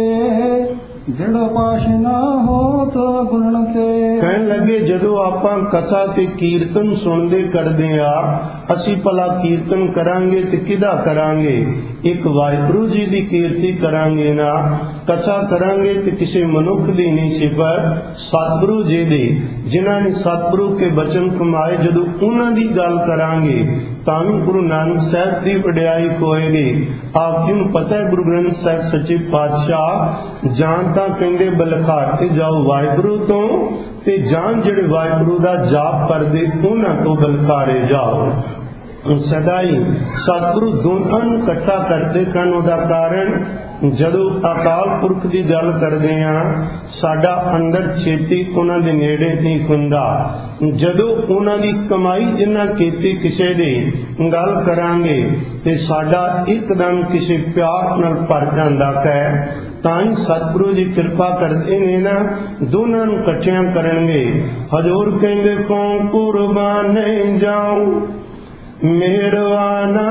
ਜਿਹੜਾ ਪਾਸ਼ ਨਾ ਹੋਤ ਗੁਣਨ ਤੇ। ਕਹਿਣ ਲੱਗੇ ਜਦੋਂ ਆਪਾਂ ਕਥਾ ਤੇ ਕੀਰਤਨ ਸੁਣਦੇ ਕਰਦੇ ਆ, ਅਸੀਂ ਭਲਾ ਕੀਰਤਨ ਕਰਾਂਗੇ ਤੇ ਕਿਹਦਾ ਕਰਾਂਗੇ? ਇੱਕ ਵਾਹਿਗੁਰੂ ਜੀ ਦੀ ਕੀਰਤੀ ਕਰਾਂਗੇ ਨਾ, ਕਥਾ ਕਰਾਂਗੇ ਤੇ ਕਿਸੇ ਮਨੁੱਖ ਦੀ ਨਹੀਂ, ਸਿਫਤ ਸਤਿਗੁਰੂ ਜੀ ਦੀ, ਜਿਨ੍ਹਾਂ ਨੇ ਸਤਿਗੁਰੂ ਕੇ ਬਚਨ ਕਮਾਏ। ਜਦੋਂ ਉਹਨਾਂ ਦੀ ਗੱਲ ਕਰਾਂਗੇ ਤਾਂ ਵੀ ਗੁਰੂ ਨਾਨਕ ਸਾਹਿਬ ਦੀ ਵਡਿਆਈ ਹੋਏਗੀ। ਆਪ ਜੀ ਨੂੰ ਪਤਾ ਹੈ ਗੁਰੂ ਗ੍ਰੰਥ ਸਾਹਿਬ ਸੱਚੇ ਪਾਤਸ਼ਾਹ ਜਾਣ ਤਾਂ ਕਹਿੰਦੇ ਬਲਕਾਰ ਤੇ ਜਾਓ ਵਾਹਿਗੁਰੂ ਤੋਂ, ਤੇ ਜਾਣ ਜਿਹੜੇ ਵਾਹਿਗੁਰੂ ਦਾ ਜਾਪ ਕਰਦੇ ਉਹਨਾਂ ਤੋਂ ਬਲਕਾਰੇ ਜਾਓ। ਸਦਾ ਹੀ ਸਤਿਗੁਰੂ ਦੋਨਾਂ ਨੂੰ ਇਕੱਠਾ ਕਰਦੇ ਹਨ। ਉਹਦਾ ਕਾਰਨ ਜਦੋਂ ਅਕਾਲ ਪੁਰਖ ਦੀ ਗੱਲ ਕਰਦੇ ਆ, ਸਾਡਾ ਅੰਦਰ ਛੇਤੀ ਉਹਨਾਂ ਦੇ ਨੇੜੇ ਨਹੀਂ ਹੁੰਦਾ। ਜਦੋਂ ਉਹਨਾਂ ਦੀ ਕਮਾਈ ਜਿੰਨਾ ਕੀਤੀ ਕਿਸੇ ਦੀ ਗੱਲ ਕਰਾਂਗੇ ਤੇ ਸਾਡਾ ਇੱਕਦਮ ਕਿਸੇ ਪਿਆਰ ਨਾਲ ਭਰ ਜਾਂਦਾ ਹੈ। ਤਾਂ ਹੀ ਸਤਿਗੁਰੂ ਜੀ ਕਿਰਪਾ ਕਰਦੇ ਨੇ ਨਾ, ਦੋਨਾਂ ਨੂੰ ਇਕੱਠਿਆਂ ਕਰਨਗੇ। ਹਜ਼ੂਰ ਕਹਿੰਦੇ ਕੌਣ ਕੁਰਬਾਨੇ ਜਾਉ ਮਿਹਰਵਾਨਾ,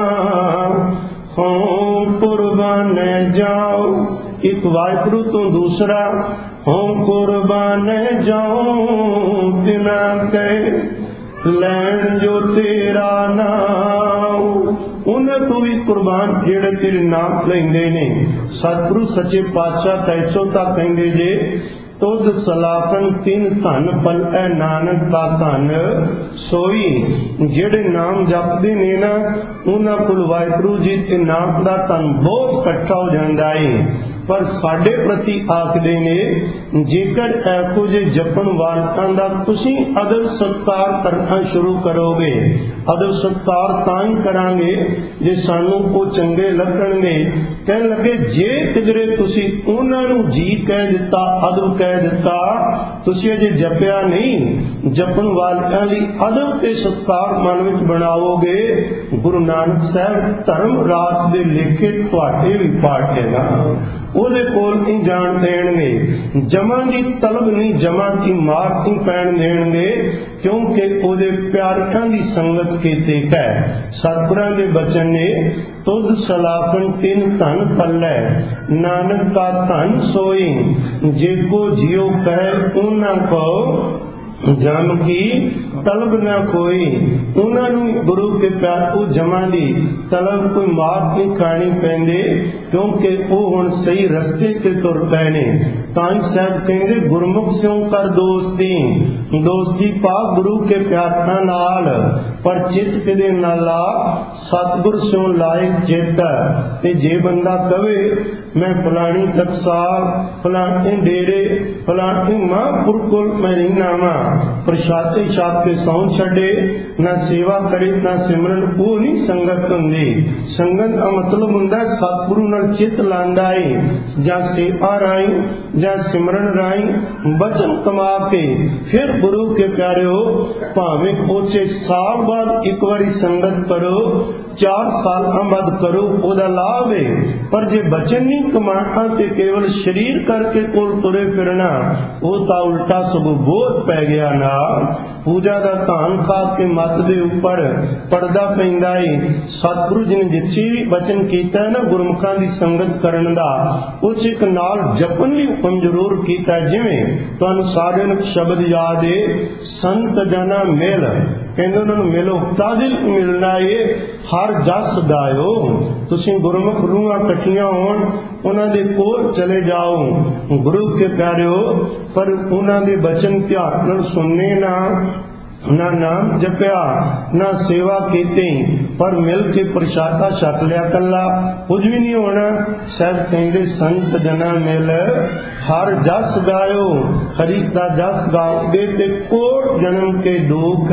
ਹੋ ਕੁਰਬਾਨੇ ਜਾਉ। ਇੱਕ ਵਾਹਿਗੁਰੂ ਤੋਂ ਦੂਸਰਾ ਹੋ ਕੁਰਬਾਨੇ ਜਾਉ, ਤਿਨਾ ਕਹਿ ਲੈਣ ਜੋ ਤੇਰਾ ਨਾਮ। ਉਹਨਾਂ ਤੋਂ ਵੀ ਕੁਰਬਾਨ ਜਿਹੜੇ ਤੇਰੇ ਨਾਮ ਲੈਂਦੇ ਨੇ। ਸਤਿਗੁਰੂ ਸੱਚੇ ਪਾਤਸ਼ਾਹ ਤੈਸੋ ਤਾਂ ਕਹਿੰਦੇ ਜੇ, ਤੁਧ ਸਲਾਖਨ ਤਿੰਨ ਧਨ ਪਲੈ ਨਾਨਕ ਦਾ ਧਨ ਸੋਈ। ਜਿਹੜੇ ਨਾਮ ਜਪਦੇ ਨੇ ਨਾ, ਉਹਨਾਂ ਕੋਲ ਵਾਹਿਗੁਰੂ ਜੀ ਤੇ ਨਾਮ ਦਾ ਧਨ ਬਹੁਤ ਇਕੱਠਾ ਹੋ ਜਾਂਦਾ ਏ। ਪਰ ਸਾਡੇ ਪ੍ਰਤੀ ਆਖਦੇ ਨੇ, ਜੇਕਰ ਇਹੋ ਜਿਹੇ ਜਪਣ ਵਾਲਿਆਂ ਦਾ ਤੁਸੀਂ ਅਦਬ ਸਤਿਕਾਰ ਕਰਨਾ ਸ਼ੁਰੂ ਕਰੋਗੇ, ਅਦਬ ਸਤਿਕਾਰ ਤਾਂ ਹੀ ਕਰਾਂਗੇ ਜੇ ਸਾਨੂੰ ਉਹ ਚੰਗੇ ਲੱਗਣਗੇ। ਕਹਿਣ ਲੱਗੇ ਜੇ ਕਿਧਰੇ ਤੁਸੀਂ ਉਹਨਾਂ ਨੂੰ ਜੀ ਕਹਿ ਦਿੱਤਾ, ਅਦਬ ਕਹਿ ਦਿੱਤਾ, ਤੁਸੀਂ ਅਜੇ ਜਪਿਆ ਨਹੀਂ। ਜਪਣ ਵਾਲਿਆਂ ਲਈ ਅਦਬ ਤੇ ਸਤਿਕਾਰ ਮਨ ਵਿੱਚ ਬਣਾਓਗੇ, ਗੁਰੂ ਨਾਨਕ ਸਾਹਿਬ ਧਰਮ ਰਾਤ ਦੇ ਲੇਖੇ ਤੁਹਾਡੇ ਵੀ ਪਾਟੇਗਾ। ਉਹਦੇ ਕੋਲ ਨਹੀਂ ਜਾਣ ਦੇਣਗੇ। ਜਮਾਂ ਦੀ ਤਲਬ ਨਹੀਂ, ਜਮਾਂ ਦੀ ਮਾਰ ਨਹੀਂ ਪੈਣ ਦੇਣਗੇ, ਕਿਉਂਕਿ ਉਹਦੇ ਪਿਆਰਿਆਂ ਦੀ ਸੰਗਤ ਕੀਤੇ ਹੈ। ਸਤਿਗੁਰਾਂ ਦੇ ਬਚਨ ਨੇ, ਤੁਧ ਸਲਾਖਨ ਤਿੰਨ ਧਨ ਪੱਲੇ ਨਾਨਕ ਦਾ ਧਨ ਸੋਈ। ਜੇ ਕੋ ਜਿਉ ਕਹੇ ਉਹਨਾਂ ਕੋ ਜਮ ਕੀ ਤਲਬ ਨਾ ਕੋਈ। ਉਹਨਾਂ ਨੂੰ ਗੁਰੂ ਕੇ ਪਿਆਰ ਉਹ ਜਮਾਂ ਦੀ ਤਲਬ ਕੋਈ ਮਾਰ ਨਹੀਂ ਖਾਣੀ ਪੈਂਦੇ, ਕਿਉਂਕਿ ਉਹ ਹੁਣ ਸਹੀ ਰਸਤੇ ਤੇ ਤੁਰ ਪਏ ਨੇ। ਤਾਂ ਹੀ ਸਾਹਿਬ ਕਹਿੰਦੇ ਗੁਰਮੁਖ ਸਿਉ ਕਰ ਦੋਸਤੀ, ਦੋਸਤੀ ਪਾ ਗੁਰੂ ਕੇ ਪਿਆਰਾਂ ਨਾਲ, ਪਰ ਚਿੱਤ ਕਿਦੇ ਨਾਲ ਲਾ ਸਤਿਗੁਰ ਸਿਉ ਲਾਇ ਚਿੱਤ। ਤੇ ਜੇ ਬੰਦਾ ਕਵੇ मैं फलानी टकसाल फलाने डेरे फलानी महापुर कोल मैं रहना वा, प्रशादे छाप के सौ छड़े ना सेवा करे ना सिमरन, वो नहीं संगत हुंदी। संगत का मतलब हुंदा सतगुरु नाल चित लांदा है, जां सेवा राई जां सिमरन राई बचन कमा के फिर गुरु के प्यारे हो, भावें ओचे साल बाद एक बारी संगत करो, चार साल बाद करो, ओदा लाभ है। पर जे बचन नहीं कमाना ते केवल शरीर करके कोल तुरे फिरना, वो ता उल्टा सब बोझ पै गया ना। पूजा दा धान खा के मत दे उपर पड़दा पैंदा है। सतगुरु जी ने जिथे भी बचन कीता है ना गुरमुखां दी संगत करन दा, उस एक नाल जपन लई हुकम जरूर कीता। जिवें तुहानूं सारिआं नूं शब्द याद है, संत जना मिल, कहंदे उन्हां नूं मिलो तादिल मिलना है, हर जस गायो। तुसीं गुरमुख रूहां इकट्ठियां होण, उन्हां दे कोल चले जाओ, गुरु के प्यारे हो, पर उन्हां दे बचन ध्यान नाल सुनने ना, ना नाम जपया ना सेवा कीती, पर मिल के प्रसादा छक लिया कला, कुछ भी नहीं होना। साहब कहंदे संत जना मिल हर जस गायो, हरि दा जस गाओगे ते कोट जन्म के दुख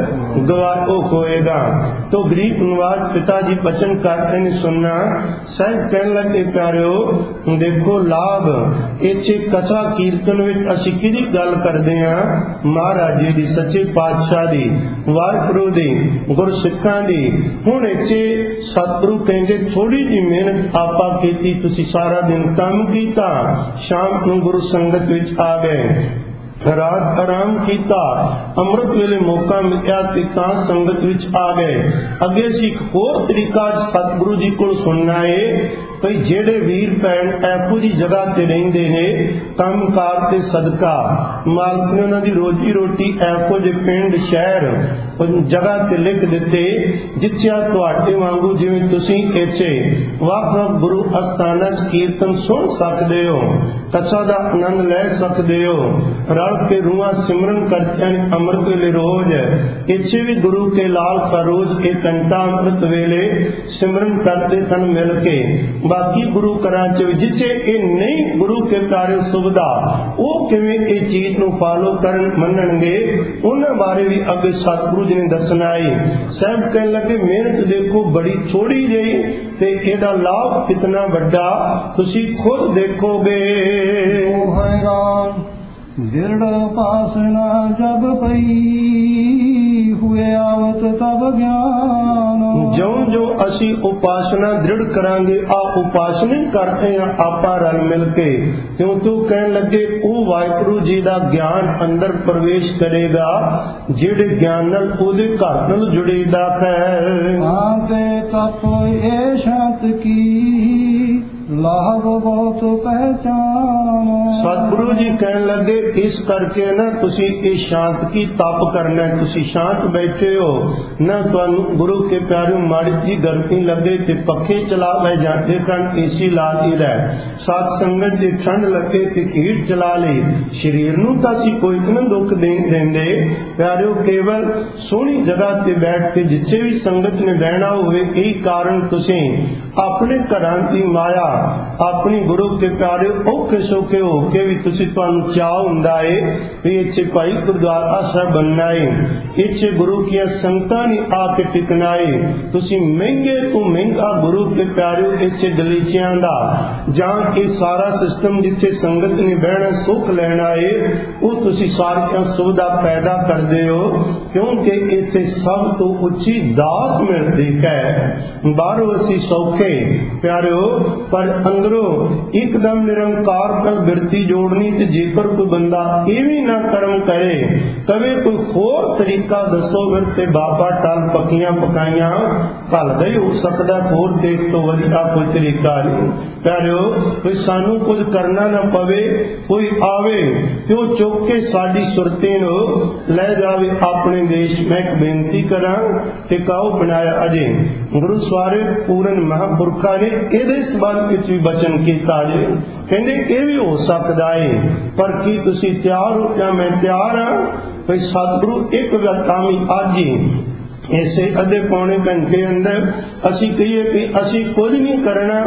गवाओ होएगा। तो गरीब नवाज पिताजी बचन करते ने सुनना। साहब कहने लगे प्यारिओ, देखो लाभ इथे कथा कीर्तन विच असीं किहदी गल करदे हां, महाराज जी दी सच्चे पातशाह दी, वाहिगुरू दी, गुरसिखां दी। हुण इथे सतगुरु कहंदे थोड़ी जी मेहनत आपा कीती, तुसीं सारा दिन काम कीता, शाम नूं गुरु संगत विच आ गए, रात आराम कीता, अमृत वेले मौका मिलिया ते तां संगत विच आ गए। अगे असीं एक होर तरीका सतगुरु जी कोल सुनना है, भई जेड़े वीर भैन एहो जी जगह ते रहिंदे ने, काम कार ते सदका मालक ने उन्हां दी रोजी रोटी एहो जे पिंड शहर जगह ते लिख दिते, जिथे तुहाडे वांगू जिवें तुसीं इथे वख-वख गुरु अस्थानां च कीर्तन सुन सकदे हो, कथा दा आनंद लै सकदे हो, रल के रूहां सिमरन करदियां ने अमृत वेले रोज। इथे भी गुरु के लाल का रोज एक घंटा अमृत वेले सिमरन करते सन मिल के। बाकी गुरु घरां च जिथे ये नहीं गुरु के प्यारे सुविधा, वो किवें ये चीज नूं फॉलो करन मनणगे, उन्हां बारे भी अगे सतगुरु जी ने दसना है। साहब कहने लगे मेहनत देखो बड़ी थोड़ी जही ते इहदा लाभ कितना बड़ा तुसीं खुद देखोगे। दृढ़ उपासना जब पई हुए आवत तब ज्ञान। जो जो असी उपासना दृढ़ करांगे, आ उपासना करते हैं आपा रल मिल के, क्यों तू कहन लगे वो वाहिगुरू जी दा ज्ञान अंदर प्रवेश करेगा, जिहड़े ज्ञान नाल ओदे घर नाल जुड़ेदा है। आते तप ए शांत की लाभ बहुत पहचान। सतगुरु जी कहन लगे इस करके ना तुसी ये शांत की तप करना है, तुसी शांत बैठे हो ना, तुहानू गुरु के प्यारे माड़ी जी गर्मी लगे ते पखे चला ले जाते कन, एसी ला ली रह, साथ संगत जी ठंड लगे ते हीट चला ले, शरीर नू तां असीं कोई ना दुख दे देंदे प्यारिओ, केवल सोहनी जगह ते बैठ के जिथे भी संगत ने बहना होवे, यही कारण तुसी अपने घरां दी माया अपनी गुरु के प्यारे औखे सौखे हो के भी तुसी तुहानू चाह हुंदा है भी इत्थे भाई गुरुद्वारा साहब बनना है, इत्थे गुरु की संगतां ने आके टिकना है। तुसी महंगे तो महंगा गुरु के प्यारे इत्थे गलीचियां दा जां ये सारा सिस्टम जिथे संगत ने बहना सुख लेना है, वो तुसी सारियां सुविधा पैदा करदे हो, क्योंकि इत्थे सब तो उच्ची दात मिलदी है। बाहरों असीं सौखे प्यारे हो, पर अंदरों एकदम निरंकार नाल बिरती जोड़नी, ते जेकर कोई बंदा इवें ना कर्म करे, कवे कोई होर तरीका दसो फिर ते बाबा टल पकियां पकाइयां भलदा ही हो सकदा, होर ते इस तो वधिया कोई तरीका नहीं। प्यारिओ कोई सानू कुछ करना ना पवे, कोई आवे ते ओ चुक के साडी सुरती नू लै जावे अपने देश। मैं एक बेनती करां, टिकाऊ बनाया अजे गुरु सवारे पूरन महापुरखा ने इहदे संबंध विच भी बचन कीता जे, कहंदे इह भी हो सकदा है, पर की तुसीं तैयार हो? जां मैं तैयार हां भाई सतगुरु एक व्यक्तामी अज ही इसे अद्धे पौने घंटे अंदर असी कहिए कि असी कुछ नहीं करना,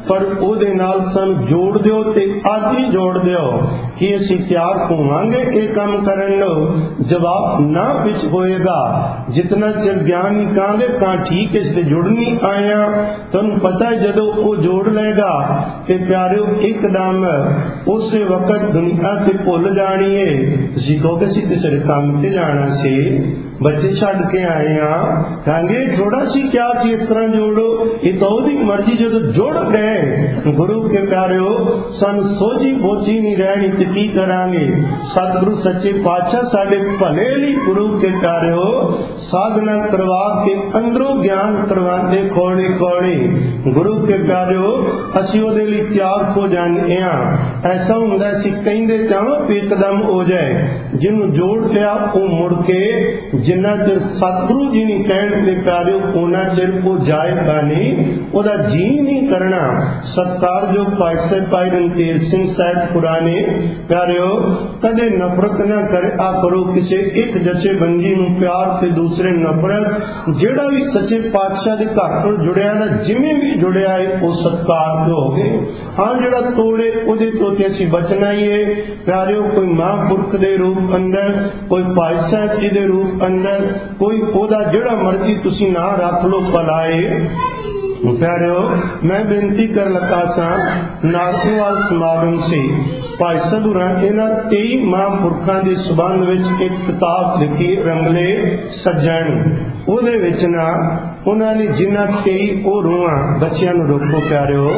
पर ਉਹਦੇ ਨਾਲ ਸਾਨੂੰ ਜੋੜ ਦਿਓ ਤੇ ਅੱਜ ਹੀ ਜੋੜ ਦਿਓ ਕਿ ਅਸੀਂ ਤਿਆਰ ਹੋਵਾਂਗੇ ਇਹ ਕੰਮ ਕਰਨ ਨੂੰ। ਜਵਾਬ ਨਾ ਵਿੱਚ ਹੋਏਗਾ ਜਿਤਨਾ ਚਿਰ ਗਿਆਨ ਨਹੀਂ ਕਹਾਂਗੇ ਤਾਂ ਠੀਕ ਇਸ ਤੇ ਜੁੜਨੀ ਆਇਆ। ਤੁਹਾਨੂੰ ਪਤਾ ਜਦੋਂ ਉਹ ਜੋੜ ਲਏਗਾ ਤੇ ਪਿਆਰਿਓ ਇੱਕਦਮ ਉਸੇ ਵਕਤ ਦੁਨੀਆ ਤੇ ਭੁੱਲ ਜਾਣੀ ਏ। ਤੁਸੀਂ ਕਹੋਗੇ ਅਸੀਂ ਕਿਸੇ ਕੰਮ ਤੇ ਜਾਣਾ ਸੀ, ਬੱਚੇ ਛੱਡ ਕੇ ਆਏ ਆ, ਕਹਾਂਗੇ ਥੋੜਾ ਸੀ ਕਿਆ ਸੀ ਇਸ ਤਰ੍ਹਾਂ ਜੋੜੋ। ਇਹ ਤਾਂ ਉਹਦੀ ਮਰਜ਼ੀ। ਜਦੋਂ ਜੁੜ ਗਏ ਗੁਰੂ ਕੇ ਪਿਆਰਿਓ ਸਾਨੂੰ ਸੋਝੀ ਬੋਝੀ ਨਹੀਂ ਰਹਿਣੀ ਤੇ ਕੀ ਕਰਾਂਗੇ। ਸਤਿਗੁਰੂ ਸੱਚੇ ਪਾਤਸ਼ਾਹ ਸਾਡੇ ਭਲੇ ਲਈ ਗੁਰੂ ਕੇ ਪਿਆਰਿਓ ਸਾਧਨਾ ਕਰਵਾ ਕੇ ਅੰਦਰੋਂ ਗਿਆਨ ਕਰਵਾਉਂਦੇ ਖੋੜੀ ਖੋੜੀ। ਗੁਰੂ ਕੇ ਪਿਆਰਿਓ ਅਸੀਂ ਉਹਦੇ ਲਈ ਤਿਆਰ ਹੋ ਜਾਂਦੇ ਆ। ਐਸਾ ਹੁੰਦਾ ਸੀ ਕਹਿੰਦੇ ਚਾਹੋ ਇੱਕਦਮ ਹੋ ਜਾਏ, ਜਿਹਨੂੰ ਜੋੜ ਲਿਆ ਉਹ ਮੁੜ ਕੇ ਜਿੰਨਾ ਚਿਰ ਸਤਿਗੁਰੂ ਜੀ ਨਹੀਂ ਕਹਿਣ ਤੇ ਪਿਆਰਿਓ ਉਹਨਾਂ ਚਿਰ ਉਹ ਜਾਏਗਾ ਨਹੀਂ, ਉਹਦਾ ਜੀ ਨਹੀਂ ਕਰਨਾ। ਸਤਿਕਾਰਯੋਗ ਭਾਈ ਸਾਹਿਬ ਭਾਈ ਰਣਧੀਰ ਸਿੰਘ ਸਾਹਿਬ ਪੁਰਾਣੇ ਪਿਆਰਿਓ ਕਦੇ ਨਫ਼ਰਤ ਨਾ ਕਰਿਆ ਕਰੋ ਕਿਸੇ ਇੱਕ ਜਥੇਬੰਦੀ ਨੂੰ ਪਿਆਰ ਤੇ ਦੂਸਰੇ ਨਫ਼ਰਤ। ਜਿਹੜਾ ਵੀ ਸੱਚੇ ਪਾਤਸ਼ਾਹ ਦੇ ਘਰ ਨਾਲ ਜੁੜਿਆ ਨਾ ਜਿਵੇਂ ਵੀ ਜੁੜਿਆ ਹੈ ਉਹ ਸਤਿਕਾਰਯੋਗ ਹੈ। ਹਾਂ ਜਿਹੜਾ ਤੋੜੇ ਉਹਦੇ ਤੋਂ ਤੇ ਅਸੀਂ ਬਚਣਾ ਹੀ ਹੈ ਪਿਆਰਿਓ। ਕੋਈ ਮਹਾਂਪੁਰਖ ਦੇ ਰੂਪ ਅੰਦਰ, ਕੋਈ ਭਾਈ ਸਾਹਿਬ ਜੀ ਦੇ ਰੂਪ ਅੰਦਰ, ਕੋਈ ਉਹਦਾ ਜਿਹੜਾ ਮਰਜ਼ੀ ਤੁਸੀਂ ਨਾਂ ਰੱਖ ਲੋ ਭਲਾਏ। ਪਿਆਰਿਓ ਮੈਂ ਬੇਨਤੀ ਕਰ ਲੱਗਾ ਸਾਂ ਨਾਰਕੋਵਾਲ ਸਮਾਗਮ ਸੀ ਭਾਈ ਸਾਹਿਬ ਹੋਰਾਂ ਇਹਨਾਂ ਤੇਈ ਮਹਾਂਪੁਰਖਾਂ ਦੇ ਸੰਬੰਧ ਵਿੱਚ ਇੱਕ ਕਿਤਾਬ ਲਿਖੀ ਰੰਗਲੇ ਸੱਜਣ। ਉਹਦੇ ਵਿੱਚ ਨਾ ਉਹਨਾਂ ਨੇ ਜਿਨ੍ਹਾਂ ਤੇਈ ਉਹ ਰੂਹਾਂ ਬੱਚਿਆਂ ਨੂੰ ਰੋਕੋ ਪਿਆਰਿਓ।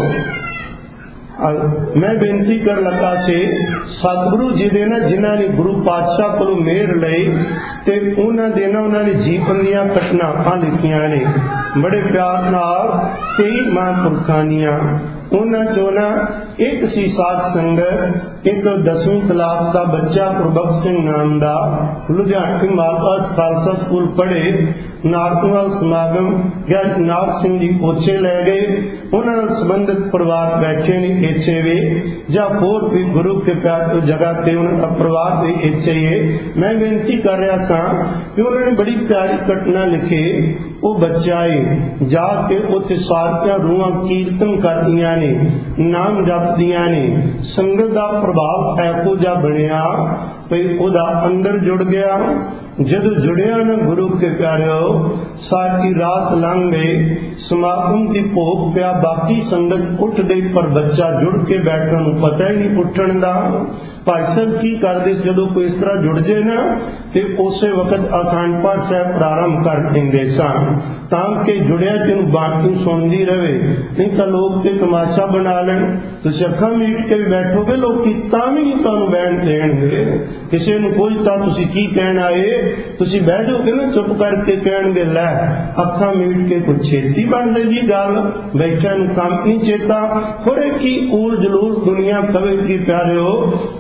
मैं बेनती कर लगा से सतगुरु जी दे ना जिन्हां ने गुरु पातशाह कोलों मेहर लई ते उन्हां दे ना उन्हां ने जीवन दीयां घटनावां लिखियां ने बड़े प्यार नाल कई महापुरखां दीयां। उन्हां चों ना एक सी साध संगत, एक दसवीं क्लास का बच्चा प्रभक सिंह नाम का लुधियाना मालपास खालसा स्कूल पढ़े। नारकोवाल समागम या नाथ सिंह जी ओछे लै गए, उन्होंने संबंधित परिवार बैठे ने इच्छे वे या होर भी गुरु के प्यार जगह ते उन्होंने परिवार भी इच्छे है। मैं बेनती कर रहा सा कि उन्होंने बड़ी प्यारी घटना लिखी। वो बच्चा है जाके उत्थे सारियां रूहां कीर्तन करदियां ने, नाम जपदियां ने। संगत दा प्रभाव ऐहो जिहा बनिया भई ओदा अंदर जुड़ गया। जदों जुड़िया न गुरु के प्यारिओ सारी रात लंघ गई, समागम की भोग पिया, बाकी संगत उठ गई पर बच्चा जुड़ के बैठने नूं पता ही नहीं उठण दा। भाई साहब की करदे जदों कोई इस तरह जुड़ जाए ना ते उस वक्त अखंड पाठ साहब प्रारंभ कर देंगे सन ताकि जुड़िया तेन बाकी सुनती रहे। नहीं तो लोग ते तमाशा बना लैन, तुसीं अखां मीट के भी बैठोगे लोग तां भी नहीं तुहानूं बैठ देणगे। किसी नूं कोई तां तुसीं की कहना है, तुसीं बह जाओगे ना चुप करके कहणगे लै अखां मीट के कुछ छेती बन जाएगी गल, बैठा नूं काम नहीं चेता। खोरे की ऊल जलूल दुनिया कवेगी प्यारिओ।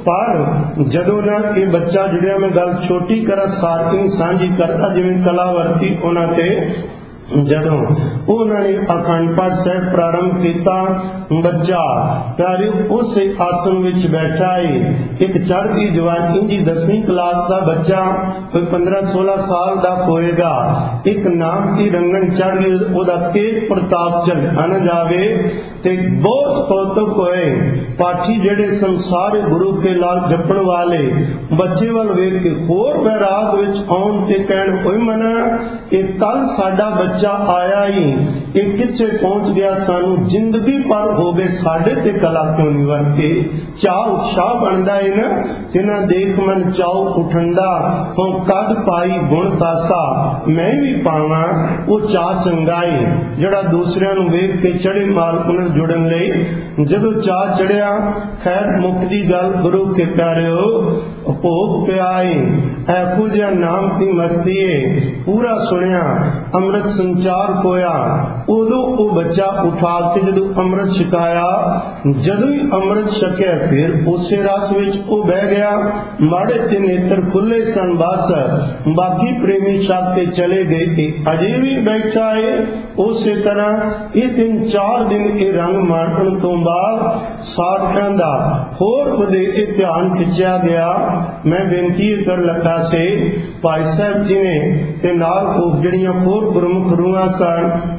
पर जदों ना ये बच्चा जुड़िया मैं गल छोटी करा सारी सांझी करता जिवें कलावर्ती उन्हां ते जदों उन्होंने अखंड पाठ साहब प्रारंभ किया, बच्चा प्यारे उस आसन विच बैठा है। एक चढ़ती जवानी जी दसवीं क्लास का बच्चा कोई पंद्रह सोलह साल का होएगा, एक नाम की रंगन चढ़ गई, ओदा तेज प्रताप झलका न जावे ते बहुत कौतुक होए। पाठी जेड़े संसार गुरु के लाल जपण वाले बच्चे वाल वेख के होर वैराग विच आउण ते कहण कोई मना ये कल साडा बच्चा आया ही ये किथे पहुंच गया, सानू जिंदगी पर हो गए साडे ते कला क्यों नहीं वरते। चाह उत्साह बनदा है ना तिना देख मन चाओ उठंदा हों कद पाई गुण तासा मैं भी पावां। वो चाह चंगा है जड़ा दूसरियां नूं वेख के चढ़े माल उन्हां जुड़न लई। जदों चाह चढ़िया खैर मुक्ति गल गुरु के प्यारिओ भोग प्याए ऐहो जिहा नाम की मस्ती है पूरा सुनिया अमृत संचार होया। उदों वो बच्चा उठा के जदों अमृत छकाया, जदों ही अमृत छकिया फिर उसे रस विच वो बह गया। माड़े ते नेत्र खुले सन बस, बाकी प्रेमी छक के चले गए, अजे भी बैठा है। उसे तरह ये तीन चार दिन ये रंग माणन तो बाद साथियां दा होर वधेरे ध्यान खिंचिया गया। मैं बेनती कर लगा से भाई साहब जी ने ते नाल जड़ियां होर गुरमुख रूहां सन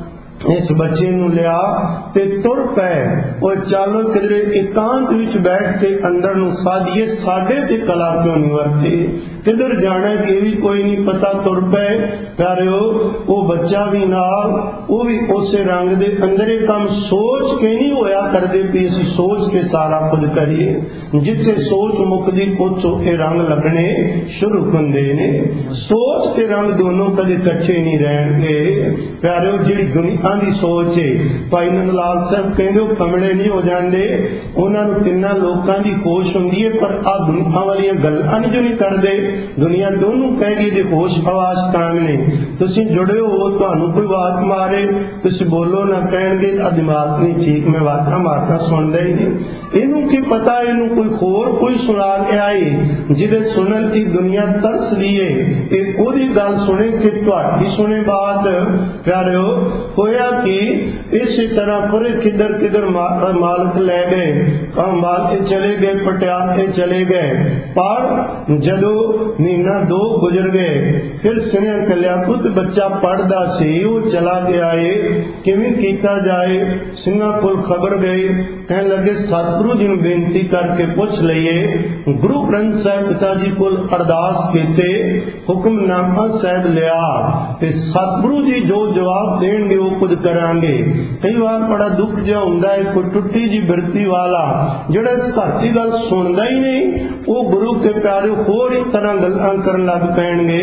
इस बच्चे नू लिया ते तुर पै और चलो किधरे एकांत विच बैठ के अंदर नू साधिए साडे ते कला क्यों नहीं वरती किधर जाना कि भी कोई नहीं पता तुर पै प्यारिओ वो बच्चा भी नाल वो भी उसे रंग दे अंदर काम सोच के नहीं होया करदे भी असीं सोच के सारा कुछ करिए जिथे सोच मुकदी उत्थों ये रंग लगने शुरू हुंदे ने सोच ते रंग दोनों कदे इकट्ठे नहीं रहणगे प्यारिओ जिहड़ी दुनिया दी सोच है भाई नंद लाल साहब कहंदे वो कमले नहीं हो जांदे उन्हां नूं तिन्नां लोकां दी होश हुंदी है पर आ दुनिया वालियां गल्लां नहीं जो नहीं करदे दुनिया दोनों कह गई दे होश आवाज कायम ने तुसीं जुड़े हो तुहानूं कोई आवाज मारे तुसीं बोलो ना कहणगे आ दिमाग नहीं ठीक मैं वादा मारता सुनदा ही नहीं इनू की पता इनू कोई होर कोई सुना के आए जिदे सुनन की दुनिया तरस दी है एक ओदी गल सुने कि तुहाडी सुने बात प्यारिओ होया कि इसी तरह पूरे किधर किधर मालक ले गए माल चले गए पटियाले चले गए पर जदों महीना दो गुजर गए फिर सिने कल्या पुत बच्चा पढ़दा सी वो चला गया है किवें कीता जाए सिंघां कोल खबर गई कहने लगे सतगुरु जी नूं बेनती करके पूछ लईए गुरु ग्रंथ साहिब पिता जी कोल अरदास कीते हुक्मनामा साहिब लिया ते सतगुरु जी जो जवाब देणगे वो कुछ करांगे कई बार बड़ा दुख जिहा हुंदा है कोई टुट्टी जी बिरती वाला जिहड़ा इस घर दी गल सुणदा ही नहीं वो गुरु के प्यारे होर ही तरह गल्लां करन लग पैणगे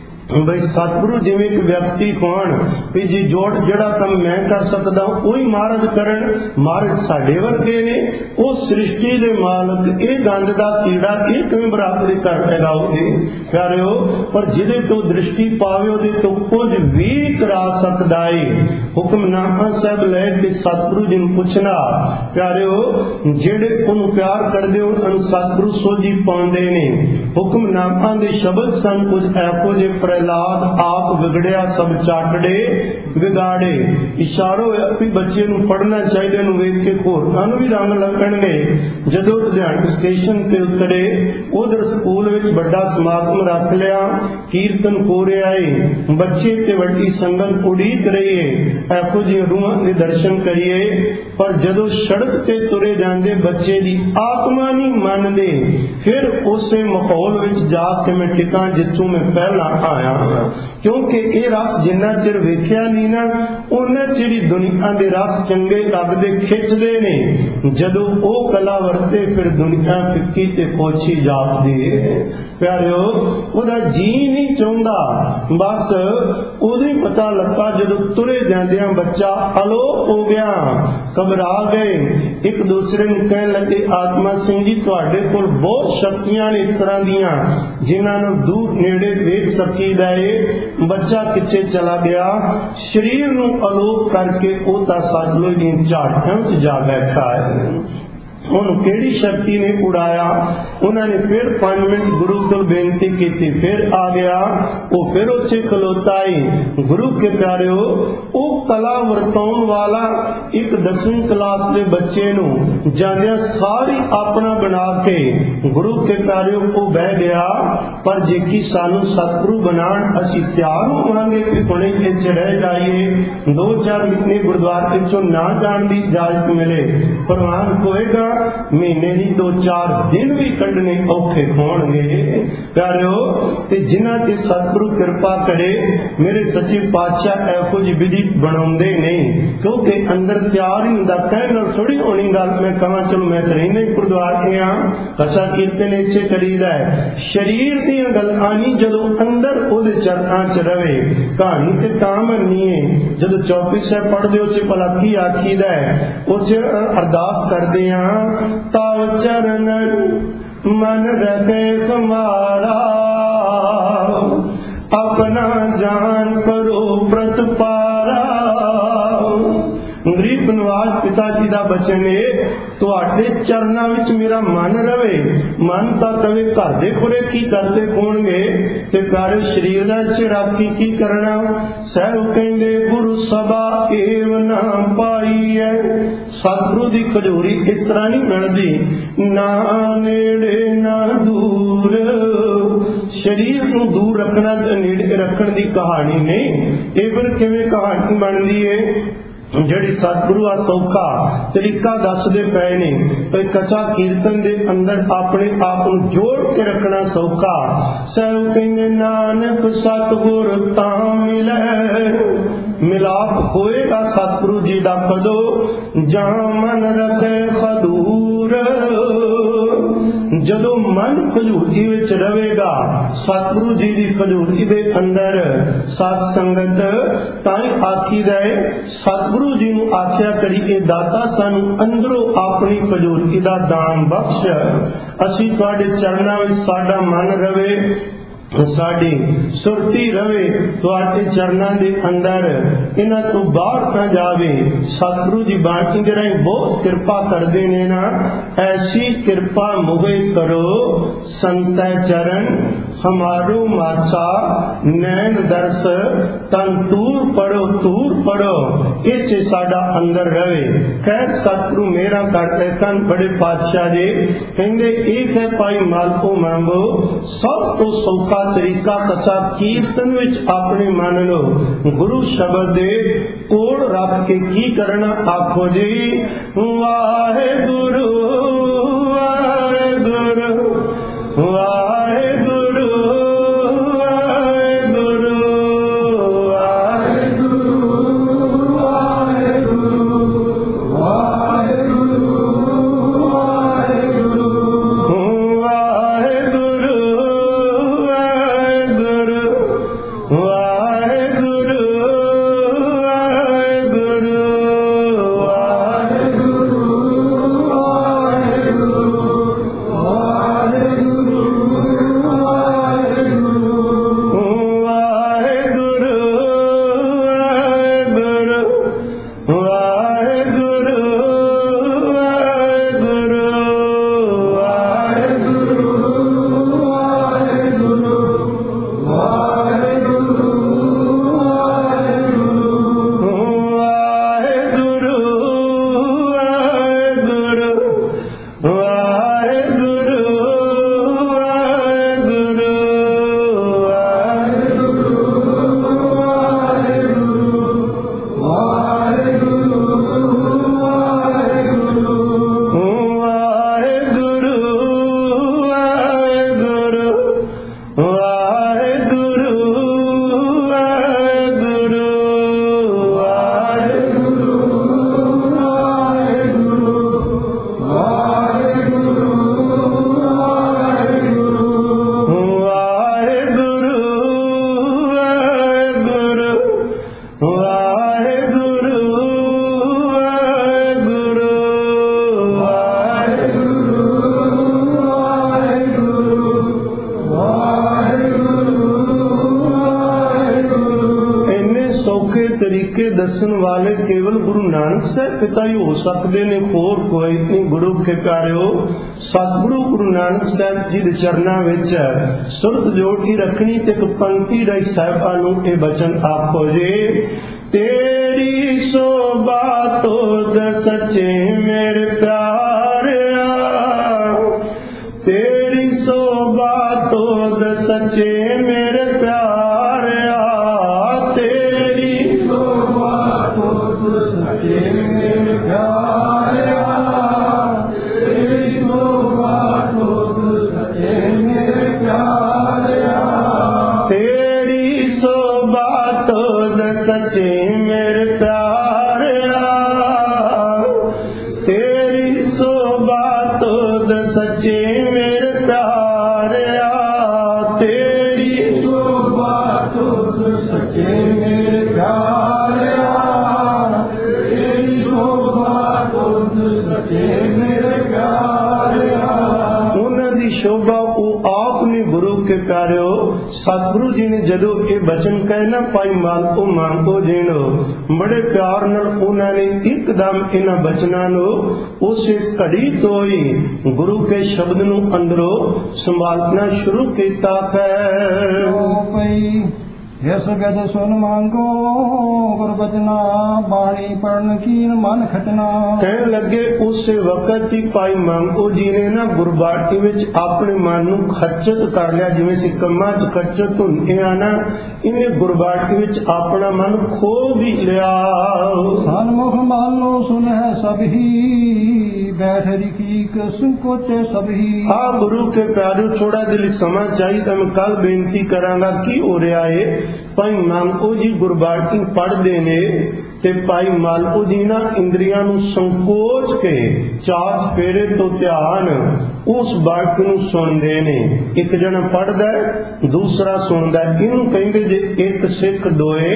बई सतगुरु जिवें एक व्यक्ति होण भी जी जोड़ जिहड़ा काम मैं कर सकदा ओही महाराज करन महाराज साडे वर्गे ने ओ सृष्टि दे मालक ए गंद दा कीड़ा ए किवें बराबरी कर लेगा ओदी प्यारिओ पर जिहदे तो दृष्टि पावे ओदे तो कुछ भी करा सकदा है हुक्मनामा साहब ले के सतगुरु जी नूं पुछना प्यारिओ जिहड़े ओनूं प्यार करदे उन्हां नूं सतगुरु सोझी पाउंदे ने हुक्मनामा दे शब्द सन कुछ ऐहो जे प्रहलाद आप बिगड़िया सब चाटड़े बिगाड़े इशारो भी बच्चे नूं पढ़ना चाहिए नूं वेख के होरां नूं भी रंग लगणगे जदों लुधियाना स्टेशन ते उतरे उधर स्कूल विच बड़ा समागम रख लिया कीर्तन हो रहा है बच्चे ते वड्डी संगत उड़ीक रही है ऐहो जिहे रूहां दे दर्शन करिए पर जदों सड़क ते तुरे जांदे बच्चे दी आत्मा नहीं मनदे फिर उसे माहौल विच जाके मैं टिकां जिथों मैं पहला आया क्योंकि ये रस जिन्ना चिर वेख्या नहीं ना उन्ना चिर ही दुनिया दे रस चंगे लगदे खिचदे ने जदों ओ कला वरते फिर दुनिया फिक्की ते कोछी जापदी है प्यारिओ ओदा जी नहीं चाहुंदा बस ओदी पता लगा जदों तुरे जांदियां बच्चा अलोप हो गया घबरा गए एक दूसरे नूं कहण लगे आत्मा सिंह जी तुहाडे कोल बहुत शक्तियां ने इस तरह दियां जिन्हां नूं दूर नेड़े वेख सकीदा है बच्चा किथे चला गया शरीर नूं अलोप करके ओ तां सतलुज दी झाड़ियां विच जा बैठा है उन्होंने केड़ी शक्ति ने उड़ाया उन्होंने फिर पांच मिनट गुरु को बेनती की थी फिर आ गया वो फिर उसे खलोता ही गुरु के प्यारे हो वो कला वरताउण वाला एक दसवीं क्लास के बच्चे नूं जांदियां सारी अपना बना के गुरु के प्यारे को बह गया पर जेकी सानू सतगुरु बनाण असीं तैयार होवांगे कि हुणे इत्थे रह जाइए दो चार महीने गुरुद्वारे चों ना जाण दी इजाजत मिले प्रवान होएगा महीने दी दो चार दिन भी कढ़ने औखे होणगे प्यारिओ ते जिन्हां ते सतगुरु कृपा करे मेरे सच्चे पातशाह ऐहो जी विधि बनाउंदे नहीं क्योंकि अंदर तैयार ही हुंदा कहण नाल थोड़ी होनी गल मैं कहां चलो मैं ते रहिंदा ही गुरुद्वारे आ कथा कीर्तन इत्थे करीदा है शरीर दीयां गल्लां नहीं जदों अंदर ओदे चरणां च रवे कहानी ते तां मननी है जदों चौपई साहिब पढ़दे हो भला की आखीदा है उसे अरदास करदे आ ताव चरणन मन रखे हमारा अपना जान करो प्रतपारा गरीब नवाज पिता जी का बचन है तुहाडे चरना विच मेरा मन रवे मन तां तवे घर दे खुरे की करते होणगे ते प्यारे शरीर दा चिराकी की करना सहब कहंदे गुरु सभा एव ना पाई है सतगुरु दी खजूरी इस तरह नहीं मिलदी ना नेड़े ना दूर शरीर नूं दूर रखना ते नेड़े रखण दी कहानी नहीं ये फिर किवें कहानी बनदी है ਜਿਹੜੀ ਸਤਿਗੁਰੂ ਆ ਸੌਖਾ ਤਰੀਕਾ ਦੱਸਦੇ ਪਏ ਨੇ ਭਈ ਕਥਾ ਕੀਰਤਨ ਦੇ ਅੰਦਰ ਆਪਣੇ ਆਪ ਨੂੰ ਜੋੜ ਕੇ ਰੱਖਣਾ ਸੌਖਾ। ਸਹਿ ਕਹਿੰਦੇ ਨਾਨਕ ਸਤਿਗੁਰ ਤਾਂ ਮਿਲੇ, ਮਿਲਾਪ ਹੋਏਗਾ ਸਤਿਗੁਰੂ ਜੀ ਦਾ ਕਦੋਂ, ਜਾਂ ਮਨ ਰਖੇ ਖਦੂਰ, ਜਦੋਂ ਮਨ ਖਜੂਰੀ ਵਿੱਚ ਰਵੇਗਾ ਸਤਿਗੁਰੂ ਜੀ ਦੀ ਖਜੂਰੀ ਦੇ ਅੰਦਰ ਸਤ ਸੰਗਤ। ਤਾਂ ਹੀ ਆਖੀਦਾ ਹੈ ਸਤਿਗੁਰੂ ਜੀ ਨੂੰ ਆਖਿਆ ਕਰੀਏ ਦਾਤਾ ਸਾਨੂੰ ਅੰਦਰੋਂ ਆਪਣੀ ਖਜੂਰੀ ਦਾ ਦਾਨ ਬਖਸ਼, ਅਸੀਂ ਤੁਹਾਡੇ ਚਰਨਾਂ ਵਿੱਚ ਸਾਡਾ ਮਨ ਰਵੇ, ਸਾਡੀ ਸੁਰਤੀ ਰਵੇ ਤੁਹਾਡੇ ਚਰਨਾਂ ਦੇ ਅੰਦਰ, ਇਹਨਾਂ ਤੋਂ ਬਾਹਰ ਨਾ ਜਾਵੇ। ਸਤਿਗੁਰੂ ਜੀ ਬਾਣੀ ਦੇ ਰਾਹੀਂ ਬਹੁਤ ਕਿਰਪਾ ਕਰਦੇ ਨੇ ਨਾ, ਐਸੀ ਕਿਰਪਾ ਮੁਹੇ ਕਰੋ ਸੰਤੈ ਚਰਨ ਹਮਾਰੋ ਮਾਛਾ, ਨੈਣ ਦਰਸ ਤਨ ਤੂਰ ਪੜੋ ਤੂਰ ਪੜੋ, ਇਹ 'ਚ ਸਾਡਾ ਅੰਦਰ ਰਵੇ। ਖੈਰ ਸਤਿਗੁਰੂ ਮੇਰਾ ਕਰਦੇ ਕਨ ਬੜੇ ਪਾਤਸ਼ਾਹ ਜੀ ਕਹਿੰਦੇ ਇੱਕ ਹੈ ਭਾਈ ਮਾਲਕੋ ਮੰਗੋ, ਸਭ ਤੋਂ ਸੌਖਾ ਤਰੀਕਾ ਕਥਾ ਕੀਰਤਨ ਵਿੱਚ ਆਪਣੇ ਮਨ ਨੂੰ ਗੁਰੂ ਸ਼ਬਦ ਦੇ ਕੋਲ ਰੱਖ ਕੇ ਕੀ ਕਰਨਾ, ਆਖੋ ਜੀ ਵਾਹਿਗੁਰੂ ਵਾਹਿਗੁਰੂ ਵਾਹਿਗੁਰੂ ਦੱਸਣ ਵਾਲੇ ਕੇਵਲ ਗੁਰੂ ਨਾਨਕ ਸਾਹਿਬ ਪਿਤਾ ਹੀ ਹੋ ਸਕਦੇ ਨੇ, ਹੋਰ ਕੋਈ ਨਹੀਂ। ਗੁਰੂ ਕੇ ਪਿਆਰਿਓ ਸਤਿਗੁਰੂ ਗੁਰੂ ਨਾਨਕ ਸਾਹਿਬ ਜੀ ਦੇ ਚਰਨਾਂ ਵਿੱਚ ਸੁਰਤ ਜੋੜ ਕੇ ਰੱਖਣੀ ਤੇ ਇੱਕ ਪੰਕਤੀ ਰਾਈ ਸਾਹਿਬਾਂ ਨੂੰ ਇਹ ਬਚਨ ਆਖੋ ਜੀ, ਤੇਰੀ ਸੋਭਾ ਤੋਦ ਸੱਚੇ ਮੇਰੇ ਪਿਆਰਿਆ, ਤੇਰੀ ਸੋਭਾ ਤੋਦ ਸੱਚੇ ਮੇਰੇ ਪਿਆਰਿਆ, ਤੇਰੀ ਸੋਭਾ ਤੋਦ ਸੱਚੇ ਮੇਰੇ ਪਿਆਰਿਆ, ਤੇਰੀ ਸੋਭਾ ਤੋਦ ਸੱਚੇ ਮੇਰੇ ਪਿਆਰਿਆ, ਤੇਰੀ ਸੋਭਾ ਤੋਦ ਸੱਚੇ ਮੇਰੇ ਪਿਆਰਿਆ, ਤੇਰੀ ਸੋਭਾ ਤੋਦ ਸੱਚੇ ਮੇਰੇ ਪਿਆਰਿਆ, ਤੇਰੀ ਸੋਭਾ ਤੋਦ ਸੱਚੇ ਮੇਰੇ ਪਿਆਰਿਆ, ਤੇਰੀ ਸੋਭਾ ਤੋਦ ਸੱਚੇ ਮੇਰੇ ਪਿਆਰਿਆ। ਉਹਨਾਂ ਦੀ ਸ਼ੋਭਾ ਉਹ ਆਪ ਨੇ ਗੁਰੂ ਕੇ ਪਿਆਰਿਓ। ਸਤਿਗੁਰੂ ਜੀ ਨੇ ਜਦੋਂ ਇਹ ਬਚਨ ਕਹਿਣਾ ਭਾਈ ਮਾਲਕੋ ਮੰਗੋ ਜੀਣੋ, ਬੜੇ ਪਿਆਰ ਨਾਲ ਉਹਨਾਂ ਨੇ ਇੱਕਦਮ ਇਹਨਾਂ ਬਚਨਾਂ ਨੂੰ ਉਸੇ ਘੜੀ ਤੋਂ ਹੀ ਗੁਰੂ ਕੇ ਸ਼ਬਦ ਨੂੰ ਅੰਦਰੋਂ ਸੰਭਾਲਣਾ ਸ਼ੁਰੂ ਕੀਤਾ ਹੈ। ਇਸ ਗਜ ਸੁਨ ਮੰਗੋ ਗੁਰ ਬਚਨਾ ਬਾਣੀ ਪੜਨ ਕੀਨ ਮਨ ਖਟਨਾ। ਕਹਿਣ ਲੱਗੇ ਉਸੇ ਵਕਤ ਹੀ ਭਾਈ ਮੰਗੋ ਜੀ ਨੇ ਨਾ ਗੁਰਬਾਣੀ ਵਿੱਚ ਆਪਣੇ ਮਨ ਨੂੰ ਖੱਚਤ ਕਰ ਲਿਆ। ਜਿਵੇਂ ਅਸੀਂ ਕੰਮਾਂ 'ਚ ਖੱਚਤ ਹੁੰਦੇ ਆ ਨਾ, ਇਹਨੇ ਗੁਰਬਾਣੀ ਵਿੱਚ ਆਪਣਾ ਮਨ ਖੋ ਵੀ ਲਿਆ। ਸਨਮੁਖ ਮਾਲੋ ਸੁਨਹਿ ਸਭੀ ਬੈਠ ਰਿਖੀਕ ਸੰਕੋਚੇ ਸਭੀ। ਆ ਗੁਰੂ ਕੇ ਪਿਆਰਿਓ, ਥੋੜਾ ਦਿਲ ਸਮਾਂ ਚਾਹੀਦਾ। ਮੈਂ ਕੱਲ ਬੇਨਤੀ ਕਰਾਂਗਾ ਕੀ ਹੋ ਰਿਹਾ ਏ। ਭਾਈ ਮੰਗੋ ਜੀ ਗੁਰਬਾਣੀ ਪੜ੍ਹਦੇ ਨੇ ਤੇ ਭਾਈ ਮਾਲੋ ਜੀ ਨਾ ਇੰਦਰੀਆਂ ਨੂੰ ਸੰਕੋਚ ਕੇ ਚਾਰ ਚੁਫੇਰੇ ਤੋਂ ਧਿਆਨ ਉਸ ਬਾਣੀ ਨੂੰ ਸੁਣਦੇ ਨੇ। ਇੱਕ ਜਣਾ ਪੜ੍ਹਦਾ ਦੂਸਰਾ ਸੁਣਦਾ। ਇਹਨੂੰ ਕਹਿੰਦੇ ਜੇ ਇੱਕ ਸਿੱਖ ਦੋਏ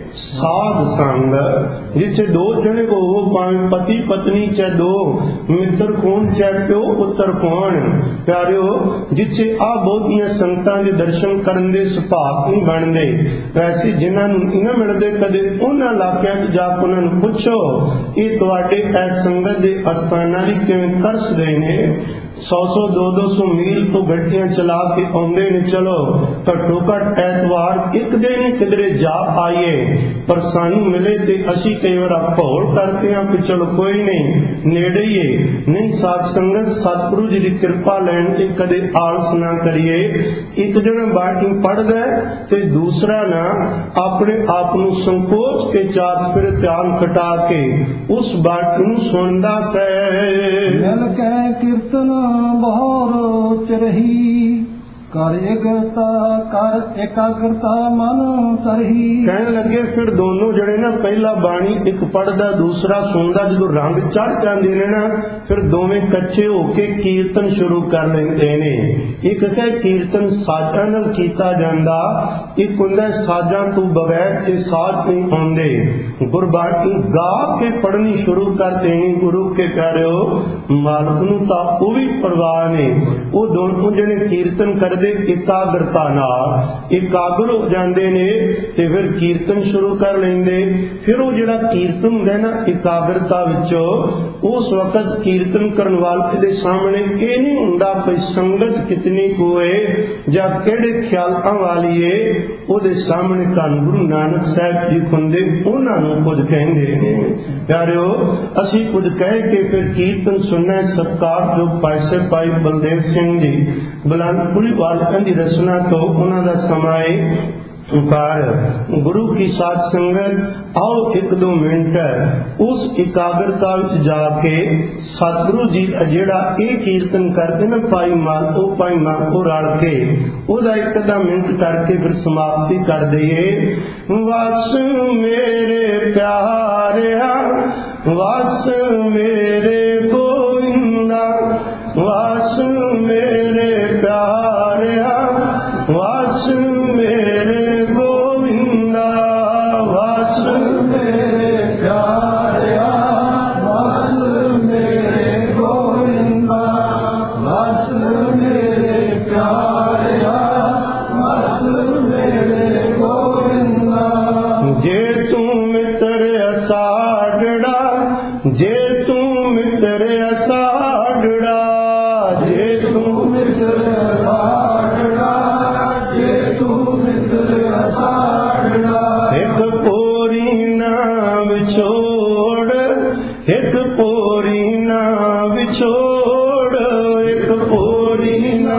ਸਾਧ ਸੰਗ। ਜਿੱਥੇ ਦੋ ਜਣੇ ਕੋ ਭਾਵੇਂ ਪਤੀ ਪਤਨੀ ਚਾਹੇ ਦੋ ਮਿੱਤਰ ਕੋਣ ਚਾਹੇ ਪਿਓ ਪੁੱਤਰ ਕੋਣ ਪਿਆਰਿਓ, ਜਿੱਥੇ ਆ ਬਹੁਤੀਆਂ ਸੰਗਤਾਂ ਦੇ ਦਰਸ਼ਨ ਕਰਨ ਦੇ ਸੁਭਾਗ ਨਹੀਂ ਬਣਦੇ। ਵੈਸੇ ਜਿਨ੍ਹਾਂ ਨੂੰ ਨਹੀਂ ਨਾ ਮਿਲਦੇ ਕਦੇ ਉਹਨਾਂ ਇਲਾਕਿਆਂ 'ਚ ਜਾ ਕੇ ਉਹਨਾਂ ਨੂੰ ਪੁੱਛੋ ਇਹ ਤੁਹਾਡੇ ਇਸ ਸੰਗਤ ਦੇ ਅਸਥਾਨਾਂ ਲਈ ਕਿਵੇਂ ਤਰਸਦੇ ਨੇ। ਸੌ ਸੌ ਦੋ ਦੋ ਸੌ ਮੀਲ ਤੋਂ ਗੱਡੀਆਂ ਚਲਾ ਕੇ ਆਉਂਦੇ ਨੇ। ਚਲੋ ਘੱਟੋ ਘੱਟ ਐਤਵਾਰ ਇੱਕ ਦਿਨ ਹੀ ਕਿਧਰੇ ਜਾ ਆਈਏ, ਪਰ ਸਾਨੂੰ ਮਿਲੇ ਤੇ ਅਸੀਂ ਕਈ ਵਾਰ ਭੌਲ ਕਰਦੇ ਹਾਂ ਕਿ ਚਲੋ ਕੋਈ ਨਹੀਂ ਨੇੜੇ ਹੀ ਏ। ਨਹੀਂ, ਸਾਧ ਸੰਗਤ ਸਤਿਗੁਰੂ ਜੀ ਦੀ ਕਿਰਪਾ ਲੈਣ ਤੇ ਕਦੇ ਆਲਸ ਨਾ ਕਰੀਏ। ਇੱਕ ਜਣਾ ਬਾਣੀ ਪੜ੍ਹਦਾ ਤੇ ਦੂਸਰਾ ਨਾ ਆਪਣੇ ਆਪ ਨੂੰ ਸੰਕੋਚ ਕੇ ਚਾਰ ਫਿਰ ਧਿਆਨ ਖਟਾ ਕੇ ਉਸ ਬਾਣੀ ਨੂੰ ਸੁਣਦਾ ਪਏ। ਮਿਲ ਕੇ ਕੀਰਤਨ ਬਹੁਰ ਚਰਹੀ ਕਰ ਇਕਰਤਾ ਕਰ ਇਕਾਗਰਤਾ ਮਨ ਤਰਹੀ। ਕਹਿਣ ਲੱਗੇ ਫਿਰ ਦੋਨੋਂ ਜਿਹੜੇ ਨਾ ਪਹਿਲਾ ਬਾਣੀ ਇੱਕ ਪੜ੍ਹਦਾ ਦੂਸਰਾ ਸੁਣਦਾ, ਜਦੋਂ ਰੰਗ ਚੜ ਜਾਂਦੇ ਨੇ ਨਾ ਫਿਰ ਦੋਵੇਂ ਇਕੱਠੇ ਹੋ ਕੇ ਕੀਰਤਨ ਸ਼ੁਰੂ ਕਰ ਲੈਂਦੇ ਨੇ। ਇੱਕ ਹੈ ਕੀਰਤਨ ਸਾਜ਼ਾਂ ਨਾਲ ਕੀਤਾ ਜਾਂਦਾ, ਇੱਕ ਹੁੰਦਾ ਸਾਜ਼ਾਂ ਤੋਂ ਬਗੈਰ ਤੇ ਸਾਜ਼ ਨਹੀਂ ਆਉਂਦੇ। ਗੁਰਬਾਣੀ ਗਾ ਕੇ ਪੜ੍ਹਨੀ ਸ਼ੁਰੂ ਕਰ ਦੇਣੀ। ਗੁਰੂ ਕੇ ਪਿਆਰਿਓ, ਮਾਲਕ ਨੂੰ ਤਾਂ ਉਹ ਵੀ ਪਰਵਾਹ ਨੇ। ਉਹ ਦੋਨੋਂ ਜਿਹੜੇ ਕੀਰਤਨ ਕਰਦੇ ਇਕਾਗਰਤਾ ਨਾਲ ਇਕਾਗਰ ਹੋ ਜਾਂਦੇ ਨੇ ਤੇ ਫਿਰ ਕੀਰਤਨ ਸ਼ੁਰੂ ਕਰ ਲੈਂਦੇ। ਫਿਰ ਉਹ ਜਿਹੜਾ ਕੀਰਤਨ ਹੁੰਦਾ ਨਾ ਇਕਾਗਰਤਾ ਵਿੱਚੋਂ, ਉਸ ਵਕਤ ਕੀਰਤਨ ਕਰਨ ਵਾਲੇ ਦੇ ਸਾਹਮਣੇ ਇਹ ਨਹੀਂ ਹੁੰਦਾ ਕੋਈ ਸੰਗਤ ਕਿਤਨੀ ਕੋਏ ਜਾਂ ਕਿਹੜੇ ਖਿਆਲਾਂ ਵਾਲੀ ਏ। ਉਹਦੇ ਸਾਹਮਣੇ ਧੰਨ ਗੁਰੂ ਨਾਨਕ ਸਾਹਿਬ ਜੀ ਹੁੰਦੇ, ਉਹਨਾਂ ਨੂੰ ਕੁਝ ਕਹਿੰਦੇ ਨੇ। ਪਿਆਰਿਓ, ਅਸੀਂ ਕੁਝ ਕਹਿ ਕੇ ਫਿਰ ਕੀਰਤਨ ਸੁਣਨਾ। ਸਤਿਕਾਰਯੋਗ ਭਾਈ ਸਾਹਿਬ ਭਾਈ ਬਲਦੇਵ ਸਿੰਘ ਜੀ ਬਲੰਦਪੁਰੀ ਵਾਲਿਆਂ ਦੀ ਰਚਨਾ ਤੋਂ ਉਹਨਾਂ ਦਾ ਸਮਾਂ ਹੈ ਪਰ ਗੁਰੂ ਕੀ ਸਾਧ ਸੰਗਤ आओ एक दो मिनट उस इकाग्रता ਵਿੱਚ ਜਾ ਕੇ ਸਤਿਗੁਰੂ ਜੀ ਜਿਹੜਾ ਇਹ ਕੀਰਤਨ ਕਰਦੇ ਨਾ ਭਾਈ ਮਾਲੋ ਭਾਈ ਮਾਲੋ ਰਲ ਕੇ ਉਹਦਾ ਇੱਕ ਅੱਧਾ ਮਿੰਟ ਕਰਕੇ ਫਿਰ ਸਮਾਪਤੀ ਕਰ ਦਈਏ। ਵਸ ਮੇਰੇ ਪਿਆਰਿਆ ਵਸ ਮੇਰੇ ਗੋਇੰਦਾ ਵਸ ਮੇਰੇ ਪਿਆਰਿਆ ਵਸ ਮੇਰੇ ਗੋਵਿੰਦਾ ਵਸ ਮੇਰੇ ਪਿਆਰਿਆ ਵਸ ਮੇਰੇ ਗੋਵਿੰਦਾ ਵਸ ਮੇਰੇ ਪਿਆਰਿਆ ਵਸ ਮੇਰੇ ਗੋਵਿੰਦਾ। ਜੇ ਤੂੰ ਮਿੱਤਰ ਅਸਾੜੜਾ ਜੇ ਤੂੰ ਮਿੱਤਰ ਅਸਾੜੜਾ ਜੇ ਤੂੰ ਮਿੱਤਰ ਅਸਾੜੜਾ ਜੇ ਤੂੰ ਮਿੱਤਰ ਅਸਾੜੜਾ। ਇੱਕ ਪੋਰੀ ਨਾ ਵਿਛੋੜ ਇੱਕ ਪੋਰੀ ਨਾ ਵਿਛੋੜ ਇੱਕ ਪੋਰੀ ਨਾ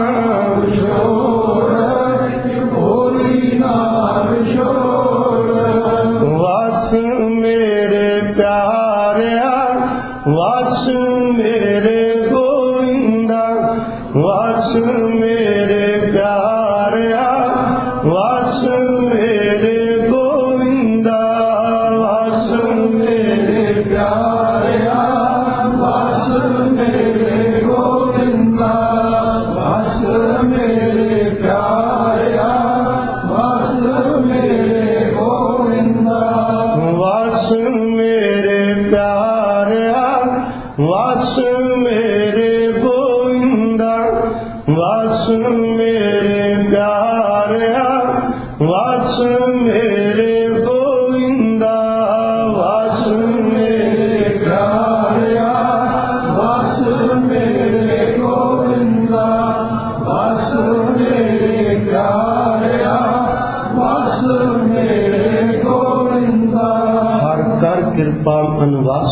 ਵਿਛੋੜ ਇੱਕ ਪੋਰੀ ਨਾ ਵਿਛੋੜ। ਵਸ ਮੇਰੇ ਪਿਆਰਿਆ ਵਸ ਮੇਰੇ ਗੋਇੰਦਾ ਵਸ ਮੇਰੇ ਪਿਆਰਿਆ ਵਸ ਮੇਰੇ ਗੋਵਿੰਦਾ ਵਸ ਮੇਰੇ ਪਿਆਰਿਆ ਵਸ ਮੇਰੇ ਗੋਵਿੰਦਾ ਵਸ ਮੇਰੇ ਪਿਆਰਿਆ ਵਸ ਮੇਰੇ ਗੋਵਿੰਦਾ ਵਸ ਮੇਰੇ ਪਿਆਰਿਆ ਵਸ ਮੇਰੇ ਗੋਵਿੰਦਾ ਵਸ ਮੇਰੇ ਪਿਆਰਿਆ ਵਸ ਮੇਰੇ ਗੋਵਿੰਦਾ ਵਸ ਮੇਰੇ ਪਿਆਰਿਆ ਵਸ ਮੇਰੇ ਗੋਵਿੰਦਾ ਵਸ ਮੇਰੇ ਪਿਆਰਿਆ ਵਸ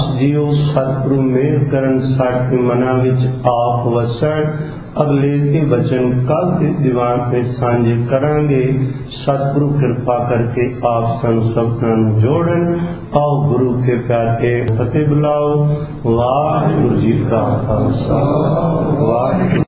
ਦਾਸ ਜੀਓ ਸਤਿਗੁਰੂ ਮਿਹਰ ਕਰਨ ਸਾਡੇ ਮਨਾਂ ਵਿੱਚ ਆਪ ਵਸਣ। ਅਗਲੇ ਦੇ ਬਚਨ ਕੱਲ ਦੇ ਦੀਵਾਨ ਤੇ ਸਾਂਝੇ ਕਰਾਂਗੇ। ਸਤਿਗੁਰੂ ਕਿਰਪਾ ਕਰਕੇ ਆਪ ਸਾਨੂੰ ਸਭਨਾਂ ਨੂੰ ਜੋੜਨ। ਆਓ ਗੁਰੂ ਕੇ ਪਿਆਰੇ ਫਤਿਹ ਬੁਲਾਓ। ਵਾਹਿਗੁਰੂ ਜੀ ਕਾ ਖਾਲਸਾ